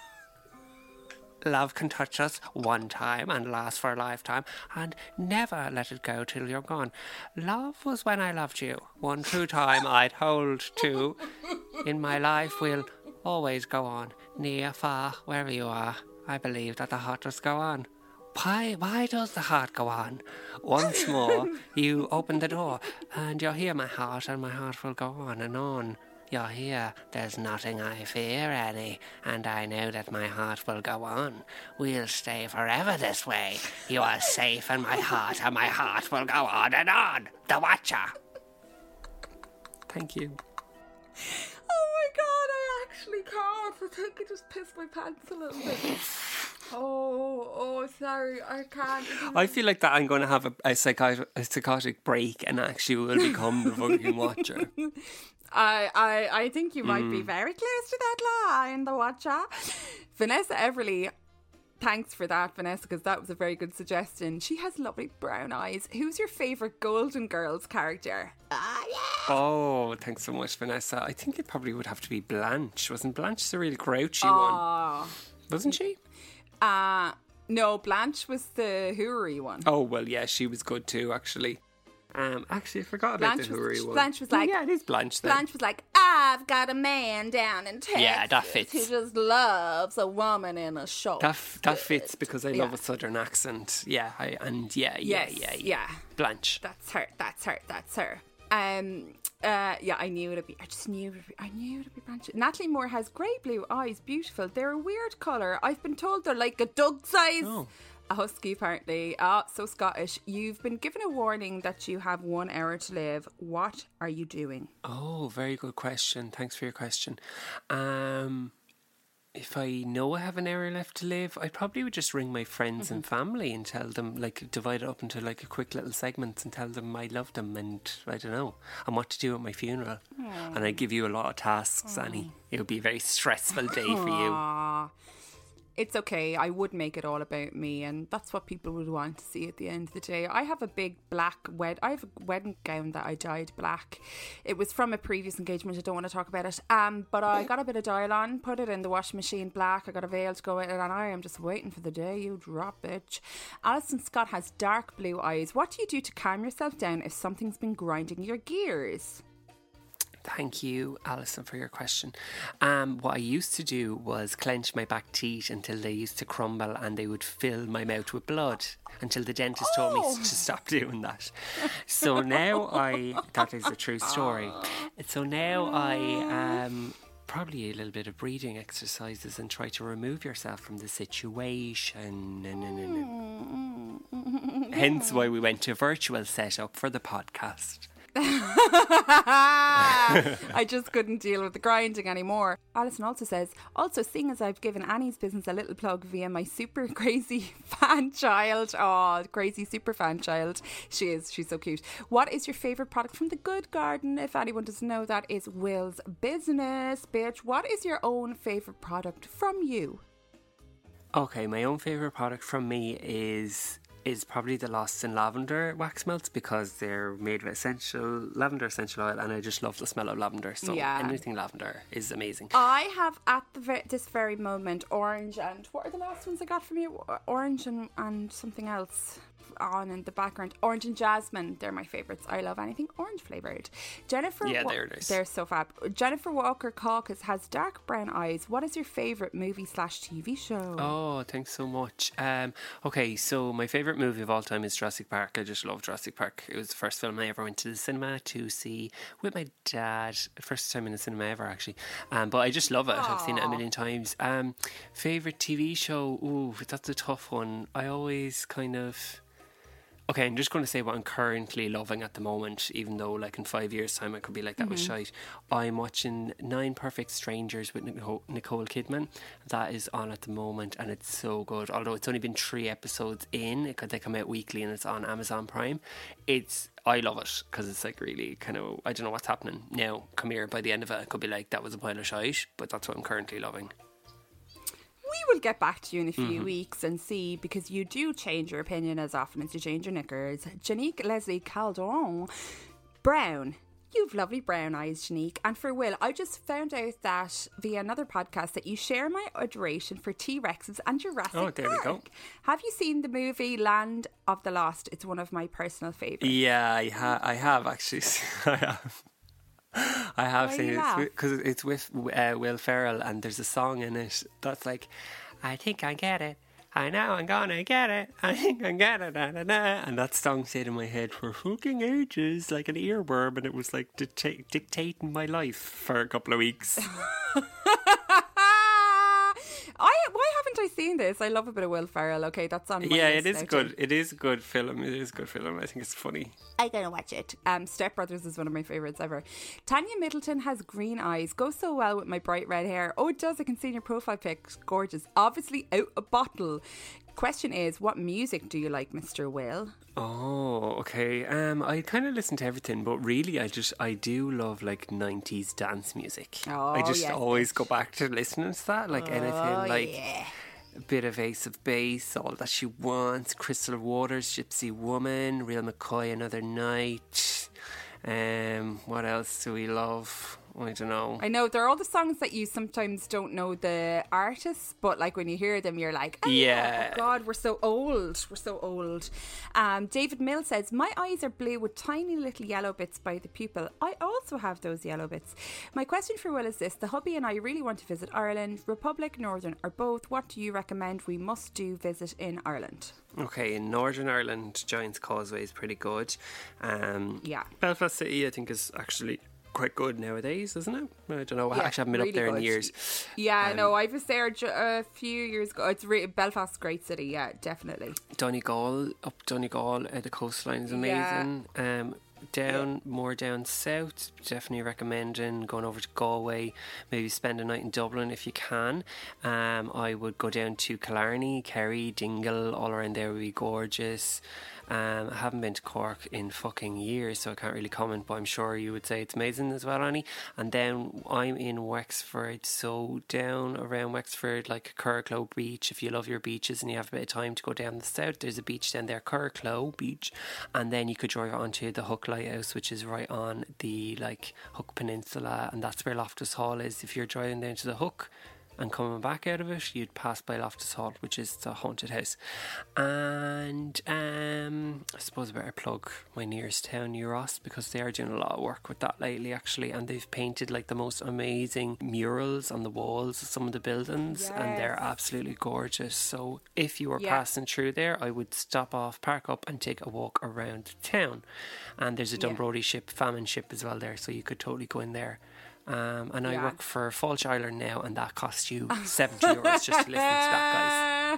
Love can touch us one time and last for a lifetime, and never let it go till you're gone. Love was when I loved you, one true time I'd hold to. In my life we'll always go on, near, far, wherever you are. I believe that the heart does go on. Why, why does the heart go on? Once more, you open the door, and you're here, my heart, and my heart will go on and on. You're here, there's nothing I fear any, and I know that my heart will go on. We'll stay forever this way. You are safe in my heart, and my heart will go on and on. The Watcher. Thank you. Oh my god, I actually can't. I think I just pissed my pants a little bit. Oh, oh, sorry, I can't. I feel like that I'm going to have a, a, psychotic, a psychotic break and actually will become the fucking Watcher. I, I, I think you might mm. be very close to that line, the Watcher. Vanessa Everly, thanks for that, Vanessa, because that was a very good suggestion. She has lovely brown eyes. Who's your favourite Golden Girls character? Ah, yeah. Oh, thanks so much, Vanessa. I think it probably would have to be Blanche. Wasn't Blanche the really grouchy oh. one? Wasn't she? Uh, no, Blanche was the hooray one. Oh, well, yeah, she was good too, actually. Um, actually, I forgot about Blanche the hooray was, one. Blanche was like... Oh, yeah, it is Blanche then. Blanche was like, I've got a man down in Texas yeah, that fits. who just loves a woman in a short That, that fits because I yeah. love a southern accent. Yeah, I, and yeah, yeah, yes, yeah, yeah, yeah. Blanche. That's her, that's her, that's her. Um, uh, yeah, I knew it'd be. I just knew it'd be. I knew it'd be Blanche. Natalie Moore has grey blue eyes, beautiful. They're a weird colour. I've been told they're like a dog size. Oh. A husky, apparently. Ah, so Scottish. You've been given a warning that you have one hour to live. What are you doing? Oh, very good question. Thanks for your question. Um, if I know I have an hour left to live, I probably would just ring my friends mm-hmm. and family and tell them, like, divide it up into like a quick little segments and tell them I love them and I don't know, and what to do at my funeral. Aww. And I'd give you a lot of tasks, Aww. Annie. It would be a very stressful day for you. Aww. It's okay. I would make it all about me, and that's what people would want to see at the end of the day. I have a big black wed. I have a wedding gown that I dyed black. It was from a previous engagement. I don't want to talk about it. Um, but I got a bit of dye on, put it in the washing machine black. I got a veil to go with it, and I am just waiting for the day you drop, bitch. Alison Scott has dark blue eyes. What do you do to calm yourself down if something's been grinding your gears? Thank you, Alison, for your question. Um, what I used to do was clench my back teeth until they used to crumble and they would fill my mouth with blood until the dentist oh. told me to stop doing that. So now I... That is a true story. So now I... Um, probably a little bit of breathing exercises and try to remove yourself from the situation. Hence why we went to a virtual setup for the podcast. I just couldn't deal with the grinding anymore. Alison also says, also seeing as I've given Annie's business a little plug via my super crazy fan child. Oh, crazy super fan child. She is, she's so cute. What is your favourite product from The Good Garden? If anyone doesn't know, that is Will's business, bitch. What is your own favourite product from you? Okay, my own favourite product from me is... is probably the Lost in Lavender wax melts because they're made with essential lavender essential oil, and I just love the smell of lavender. So yeah. anything lavender is amazing. I have at the ver- this very moment orange and what are the last ones I got from you? Orange and, and something else on in the background. Orange and jasmine, they're my favourites. I love anything orange flavoured. Jennifer, yeah, Wa- there it is. They're so fab. Jennifer Walker Caucus has dark brown eyes. What is your favourite movie slash T V show? Oh, thanks so much. Um, okay, so my favourite movie of all time is Jurassic Park. I just love Jurassic Park. It was the first film I ever went to the cinema to see with my dad. First time in the cinema ever, actually. Um, but I just love it. Aww. I've seen it a million times. Um, favourite T V show? Ooh, that's a tough one. I always kind of... Okay, I'm just going to say what I'm currently loving at the moment, even though like in five years' time I could be like, that mm-hmm. was shite. I'm watching Nine Perfect Strangers with Nicole, Nicole Kidman. That is on at the moment and it's so good. Although it's only been three episodes in, because they come out weekly and it's on Amazon Prime. It's I love it because it's like really kind of, I don't know what's happening. Now, come here, by the end of it, I could be like, that was a pile of shite, but that's what I'm currently loving. We will get back to you in a few Mm-hmm. weeks and see, because you do change your opinion as often as you change your knickers. Janique Leslie Calderon Brown. You've lovely brown eyes, Janique. And for Will, I just found out that via another podcast that you share my adoration for T-Rexes and Jurassic Oh, there Park. we go. Have you seen the movie Land of the Lost? It's one of my personal favourites. Yeah, I, ha- I have actually. I have. I have Why seen you it laugh? because it's with uh, Will Ferrell and there's a song in it that's like, I think I get it. I know I'm gonna get it. I think I get it. Da, da, da. And that song stayed in my head for fucking ages, like an earworm, and it was like dicta- dictating my life for a couple of weeks. I why haven't I seen this? I love a bit of Will Ferrell. Okay, that's on my Yeah, list it is now good. too. It is a good film. It is a good film. I think it's funny. I'm gonna watch it. Um, Step Brothers is one of my favourites ever. Tanya Middleton has green eyes. Goes so well with my bright red hair. Oh, it does. I can see in your profile pic. Gorgeous. Obviously out a bottle. Question is, what music do you like, Mister Will? Oh, okay. Um, I kind of listen to everything, but really, I just I do love like nineties dance music. Oh, I just yes, always yes. go back to listening to that, like anything, Oh, like yeah. a bit of Ace of Base, All That She Wants, Crystal Waters, Gypsy Woman, Real McCoy, Another Night. Um, what else do we love? I don't know. I know they're all the songs that you sometimes don't know the artists, but like when you hear them, you're like, oh, Yeah. oh God, we're so old. We're so old. Um, David Mill says, my eyes are blue with tiny little yellow bits by the pupil. I also have those yellow bits. My question for Will is this. The hubby and I really want to visit Ireland, Republic, Northern, or both. What do you recommend we must do visit in Ireland? Okay, in Northern Ireland, Giant's Causeway is pretty good. Um, Yeah. Belfast City, I think, is actually quite good nowadays, isn't it? I don't know. I Yeah, actually haven't been really up there good. in years. Yeah, Um, no, I was there ju- a few years ago. It's re- Belfast's a great city, yeah, definitely. Donegal, up Donegal, uh, the coastline is amazing. Yeah. Um, down, more down south, definitely recommending going over to Galway, maybe spend a night in Dublin if you can. Um, I would go down to Killarney, Kerry, Dingle, all around there would be gorgeous. Um, I haven't been to Cork in fucking years, so I can't really comment, but I'm sure you would say it's amazing as well, Annie. And then I'm in Wexford, so down around Wexford, like Curracloe Beach, if you love your beaches and you have a bit of time to go down the south, there's a beach down there, Curracloe Beach, and then you could drive onto the Hook Lighthouse, which is right on the like Hook Peninsula, and that's where Loftus Hall is. If you're driving down to the Hook and coming back out of it, you'd pass by Loftus Hall, which is the haunted house. And um, I suppose I better plug my nearest town, New Ross, because they are doing a lot of work with that lately, actually, and they've painted like the most amazing murals on the walls of some of the buildings, and they're Yes. absolutely gorgeous. So if you were Yeah. passing through there, I would stop off, park up, and take a walk around town. And there's a Yeah. Dunbrody ship, famine ship as well there, so you could totally go in there. Um, and I Yeah. work for Falch Island now, and that costs you seventy euros just to listen to that,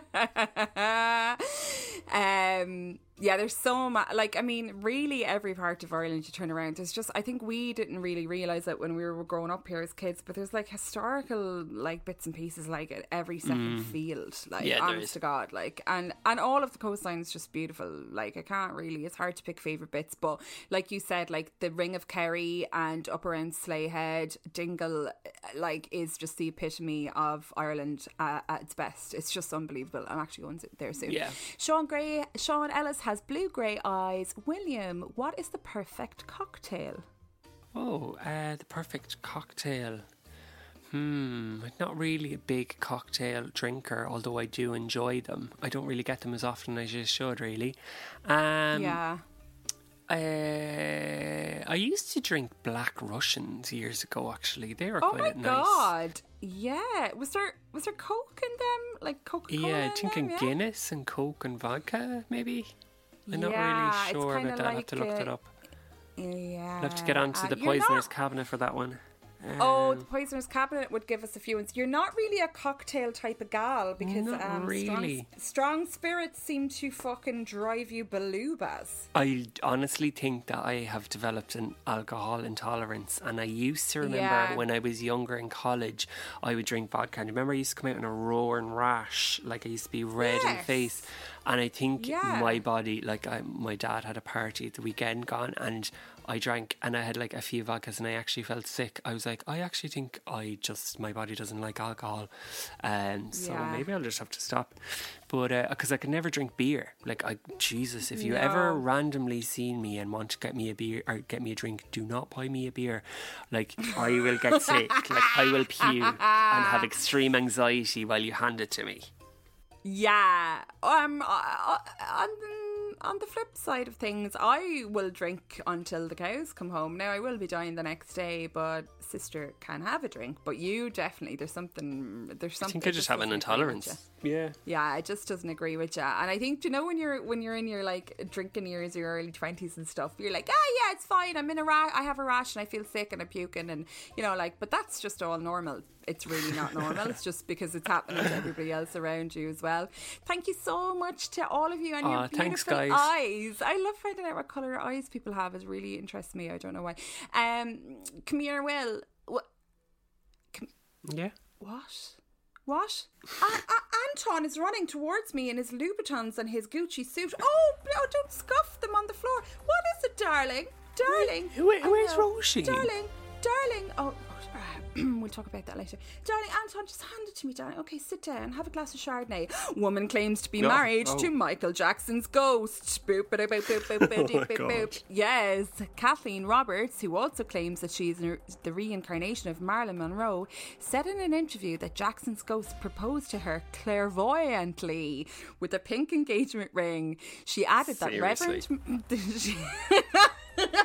guys. um, yeah, there's so much. Like, I mean, really, every part of Ireland you turn around, there's just. I think we didn't really realise that when we were growing up here as kids, but there's like historical like bits and pieces like at every second field. Like, Yeah, there honest is. to God, like, and and all of the coastline is just beautiful. Like, I can't really. It's hard to pick favourite bits, but like you said, like the Ring of Kerry and up around Slayhead, Dingle, like is just the epitome of Ireland uh, at its best. It's just unbelievable. I'm actually going there soon. Yeah. Sean Gray, Sean Ellis has blue grey eyes. William, what is the perfect cocktail? Oh, uh, the perfect cocktail. Hmm, I'm not really a big cocktail drinker, although I do enjoy them. I don't really get them as often as I should, really. Um, yeah. Uh, I used to drink Black Russians years ago. Actually, they were Oh quite my nice. God! Yeah, was there was there Coke in them? Like Coca-Cola? Yeah, I in think them, in yeah? Guinness and Coke and vodka, maybe. I'm not Yeah, really it's sure kinda about that. I have to like look a- that up. Yeah. I'll have to get onto Uh, the you're poisoner's not- cabinet for that one. Oh, the Poisoner's Cabinet would give us a few ones. You're not really a cocktail type of gal because Not um, really. strong, strong spirits seem to fucking drive you beloobas. I honestly think that I have developed an alcohol intolerance, and I used to remember Yeah. when I was younger in college, I would drink vodka. And I remember I used to come out in a roaring rash, like I used to be red in the Yes. face. And I think Yeah. my body, like I, my dad had a party at the weekend gone, and I drank, and I had like a few vodkas, and I actually felt sick. I was like, I actually think I just, my body doesn't like alcohol, and um, so Yeah. maybe I'll just have to stop. But because I can never drink beer, like I, Jesus, if you No. ever randomly seen me and want to get me a beer or get me a drink, do not buy me a beer. Like I will get sick, like I will puke and have extreme anxiety while you hand it to me. Yeah. Um. uh, On on the flip side of things, I will drink until the cows come home. Now I will be dying the next day, but sister can have a drink. But you definitely, there's something. There's I something. think I just have an doesn't agree with intolerance. you. Yeah. Yeah, it just doesn't agree with you. And I think, you know, when you're when you're in your like drinking years, your early twenties and stuff, you're like, ah, yeah, it's fine. I'm in a rash. I have a rash and I feel sick and I'm puking, and you know, like, but that's just all normal. It's really not normal. It's just because it's happening to everybody else around you as well. Thank you so much to all of you and your Aw, beautiful thanks, guys. eyes. I love finding out what colour eyes people have. It really interests me. I don't know why. Um, come here, Will. What? Yeah. What? What? A- A- Anton is running towards me in his Louboutins and his Gucci suit. Oh, no, don't scuff them on the floor. What is it, darling? Darling. Who- who- Oh, where's no. Roisin? Darling, darling. Oh, we'll talk about that later. Darling, Anton, just hand it to me, darling. Okay, sit down. Have a glass of Chardonnay. Woman claims to be No. married Oh. to Michael Jackson's ghost. Boop, boop, boop, boop, boop, boop, Oh my boop, God. boop. Yes, Kathleen Roberts, who also claims that she is the reincarnation of Marilyn Monroe, said in an interview that Jackson's ghost proposed to her clairvoyantly with a pink engagement ring. She added that Seriously? Reverend...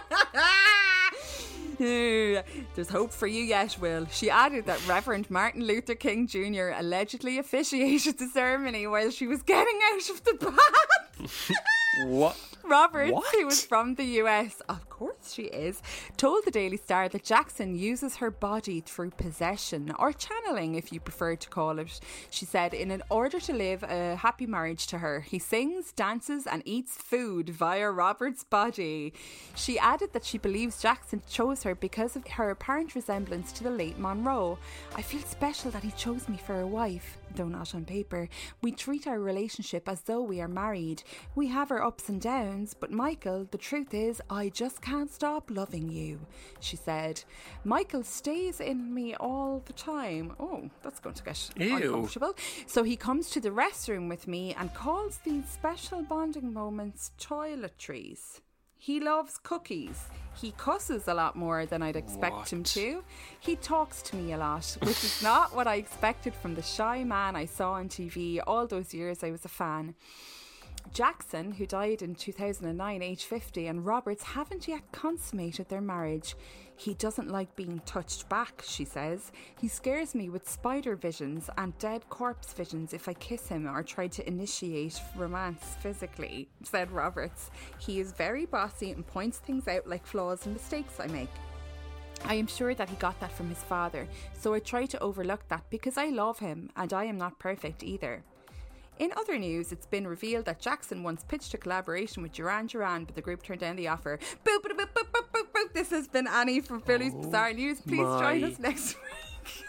There's hope for you yet, Will. She added that Reverend Martin Luther King Junior allegedly officiated the ceremony while she was getting out of the bath. What? Roberts, What? who was from the U S, of course she is, told the Daily Star that Jackson uses her body through possession, or channeling if you prefer to call it. She said, in an order to live a happy marriage to her, he sings, dances and eats food via Roberts' body. She added that she believes Jackson chose her because of her apparent resemblance to the late Monroe. I feel special that he chose me for a wife, though not on paper. We treat our relationship as though we are married. We have our ups and downs, but Michael, the truth is, I just can't stop loving you, she said. Michael stays in me all the time. Oh, that's going to get Ew. uncomfortable. So he comes to the restroom with me and calls these special bonding moments toiletries. He loves cookies. He cusses a lot more than I'd expect What? him to. He talks to me a lot, which is not what I expected from the shy man I saw on T V all those years I was a fan. Jackson, who died in two thousand nine, age fifty, and Roberts haven't yet consummated their marriage. He doesn't like being touched back, she says. He scares me with spider visions and dead corpse visions if I kiss him or try to initiate romance physically, said Roberts. He is very bossy and points things out like flaws and mistakes I make. I am sure that he got that from his father, so I try to overlook that because I love him and I am not perfect either. In other news, it's been revealed that Jackson once pitched a collaboration with Duran Duran, but the group turned down the offer. Boop, boop, boop, boop, boop, boop, boop. This has been Annie from Billy's Bizarre News. Please join my. us next week.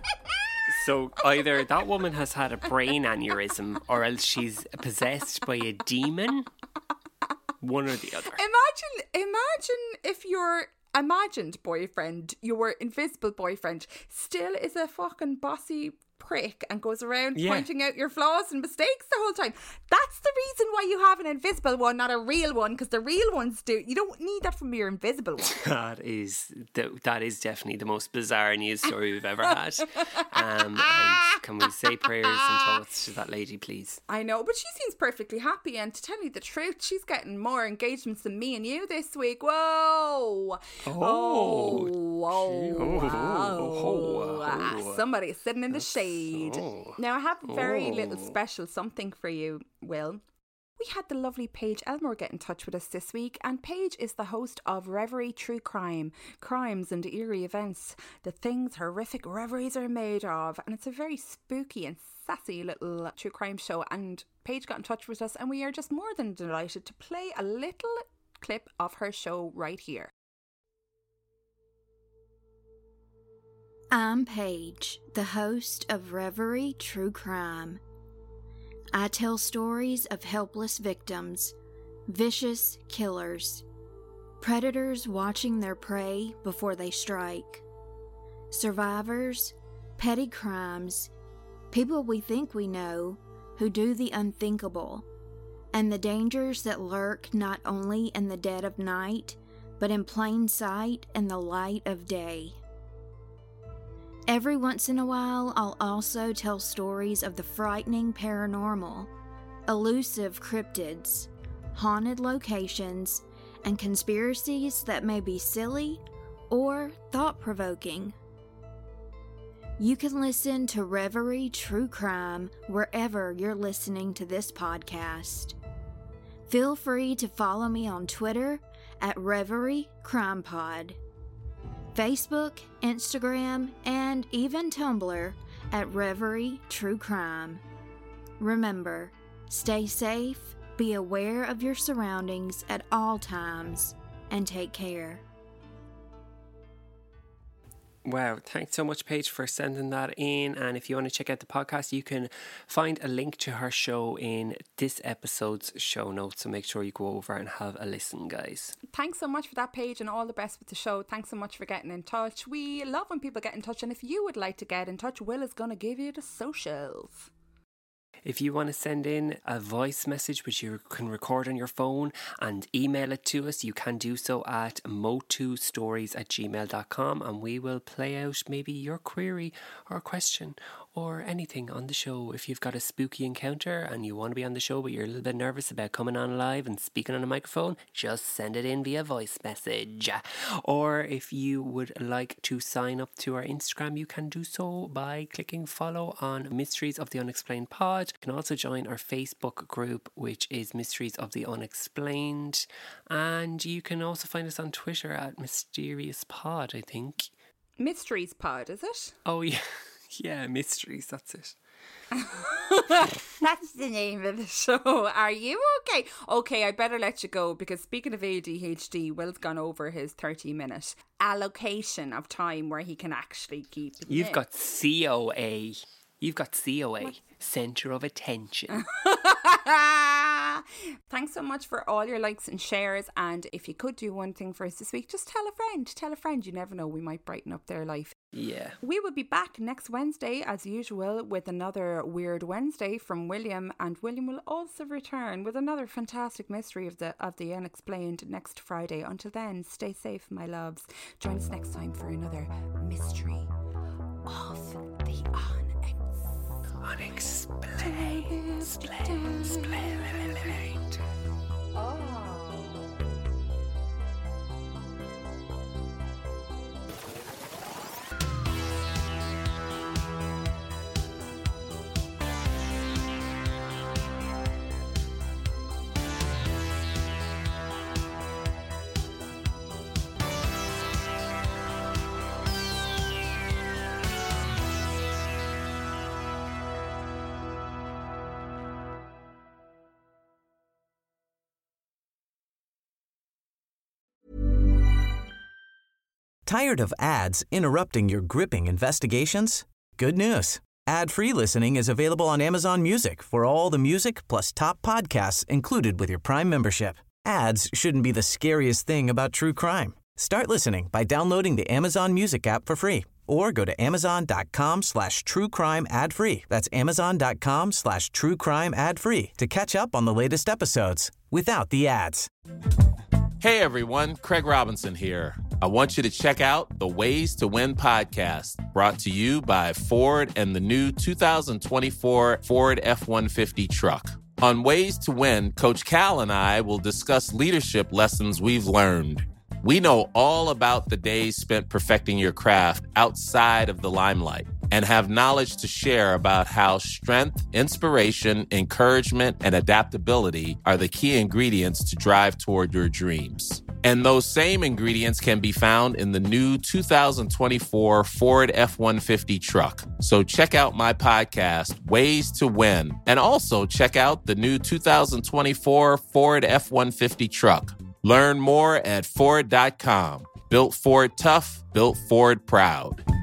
So either that woman has had a brain aneurysm or else she's possessed by a demon. One or the other. Imagine, imagine if your imagined boyfriend, your invisible boyfriend, still is a fucking bossy prick and goes around Yeah. pointing out your flaws and mistakes the whole time. That's the reason why you have an invisible one, not a real one, because the real ones do. You don't need that from your invisible one. That is the, that is definitely the most bizarre news story we've ever had. Um, and can we say prayers and thoughts to that lady, please? I know, but she seems perfectly happy, and to tell you the truth, she's getting more engagements than me and you this week. Whoa! Oh, whoa! gee. Oh, wow. oh, Ah, oh. somebody is sitting in the shade. oh. Now I have a very Oh. little special something for you, Will. We had the lovely Paige Elmore get in touch with us this week, and Paige is the host of Reverie True Crime, crimes and eerie events, the things horrific reveries are made of, and it's a very spooky and sassy little true crime show. And Paige got in touch with us, and we are just more than delighted to play a little clip of her show right here. I'm Paige, the host of Reverie True Crime. I tell stories of helpless victims, vicious killers, predators watching their prey before they strike, survivors, petty crimes, people we think we know who do the unthinkable, and the dangers that lurk not only in the dead of night, but in plain sight and the light of day. Every once in a while, I'll also tell stories of the frightening paranormal, elusive cryptids, haunted locations, and conspiracies that may be silly or thought-provoking. You can listen to Reverie True Crime wherever you're listening to this podcast. Feel free to follow me on Twitter at Reverie Crime Pod, Facebook, Instagram, and even Tumblr at Reverie True Crime. Remember, stay safe, be aware of your surroundings at all times, and take care. Wow, thanks so much, Paige, for sending that in. And if you want to check out the podcast, you can find a link to her show in this episode's show notes. So make sure you go over and have a listen, guys. Thanks so much for that, Paige, and all the best with the show. Thanks so much for getting in touch. We love when people get in touch, and if you would like to get in touch, Will is going to give you the socials. If you want to send in a voice message which you can record on your phone and email it to us, you can do so at motu stories at gmail dot com, and we will play out maybe your query or question or anything on the show. If you've got a spooky encounter and you want to be on the show but you're a little bit nervous about coming on live and speaking on a microphone, just send it in via voice message. Or if you would like to sign up to our Instagram, you can do so by clicking follow on Mysteries of the Unexplained Pod. You can also join our Facebook group, which is Mysteries of the Unexplained, and you can also find us on Twitter at Mysterious Pod, I think. Mysteries Pod, is it? Oh yeah. Yeah, Mysteries, that's it. That's the name of the show. Are you okay? Okay, I better let you go, because speaking of A D H D, Will's gone over his thirty minute allocation of time where he can actually keep it You've in. got C O A. You've got C O A, what? Centre of Attention. Thanks so much for all your likes and shares, and if you could do one thing for us this week, just tell a friend. Tell a friend. You never know, we might brighten up their life. Yeah. We will be back next Wednesday as usual with another Weird Wednesday from William, and William will also return with another fantastic mystery of the of the unexplained next Friday. Until then, stay safe, my loves. Join us next time for another mystery of the unexplained. Unexplained. Explained. Oh. Tired of ads interrupting your gripping investigations? Good news. Ad-free listening is available on Amazon Music for all the music plus top podcasts included with your Prime membership. Ads shouldn't be the scariest thing about true crime. Start listening by downloading the Amazon Music app for free or go to amazon.com slash true crime ad free. That's amazon.com slash true crime ad free to catch up on the latest episodes without the ads. Hey everyone, Craig Robinson here. I want you to check out the Ways to Win podcast, brought to you by Ford and the new two thousand twenty-four Ford F one fifty truck. On Ways to Win, Coach Cal and I will discuss leadership lessons we've learned. We know all about the days spent perfecting your craft outside of the limelight. and have knowledge to share about how strength, inspiration, encouragement, and adaptability are the key ingredients to drive toward your dreams. And those same ingredients can be found in the new two thousand twenty-four Ford F one fifty truck. So check out my podcast, Ways to Win, and also check out the new two thousand twenty-four Ford F one fifty truck. Learn more at Ford dot com. Built Ford tough, built Ford proud.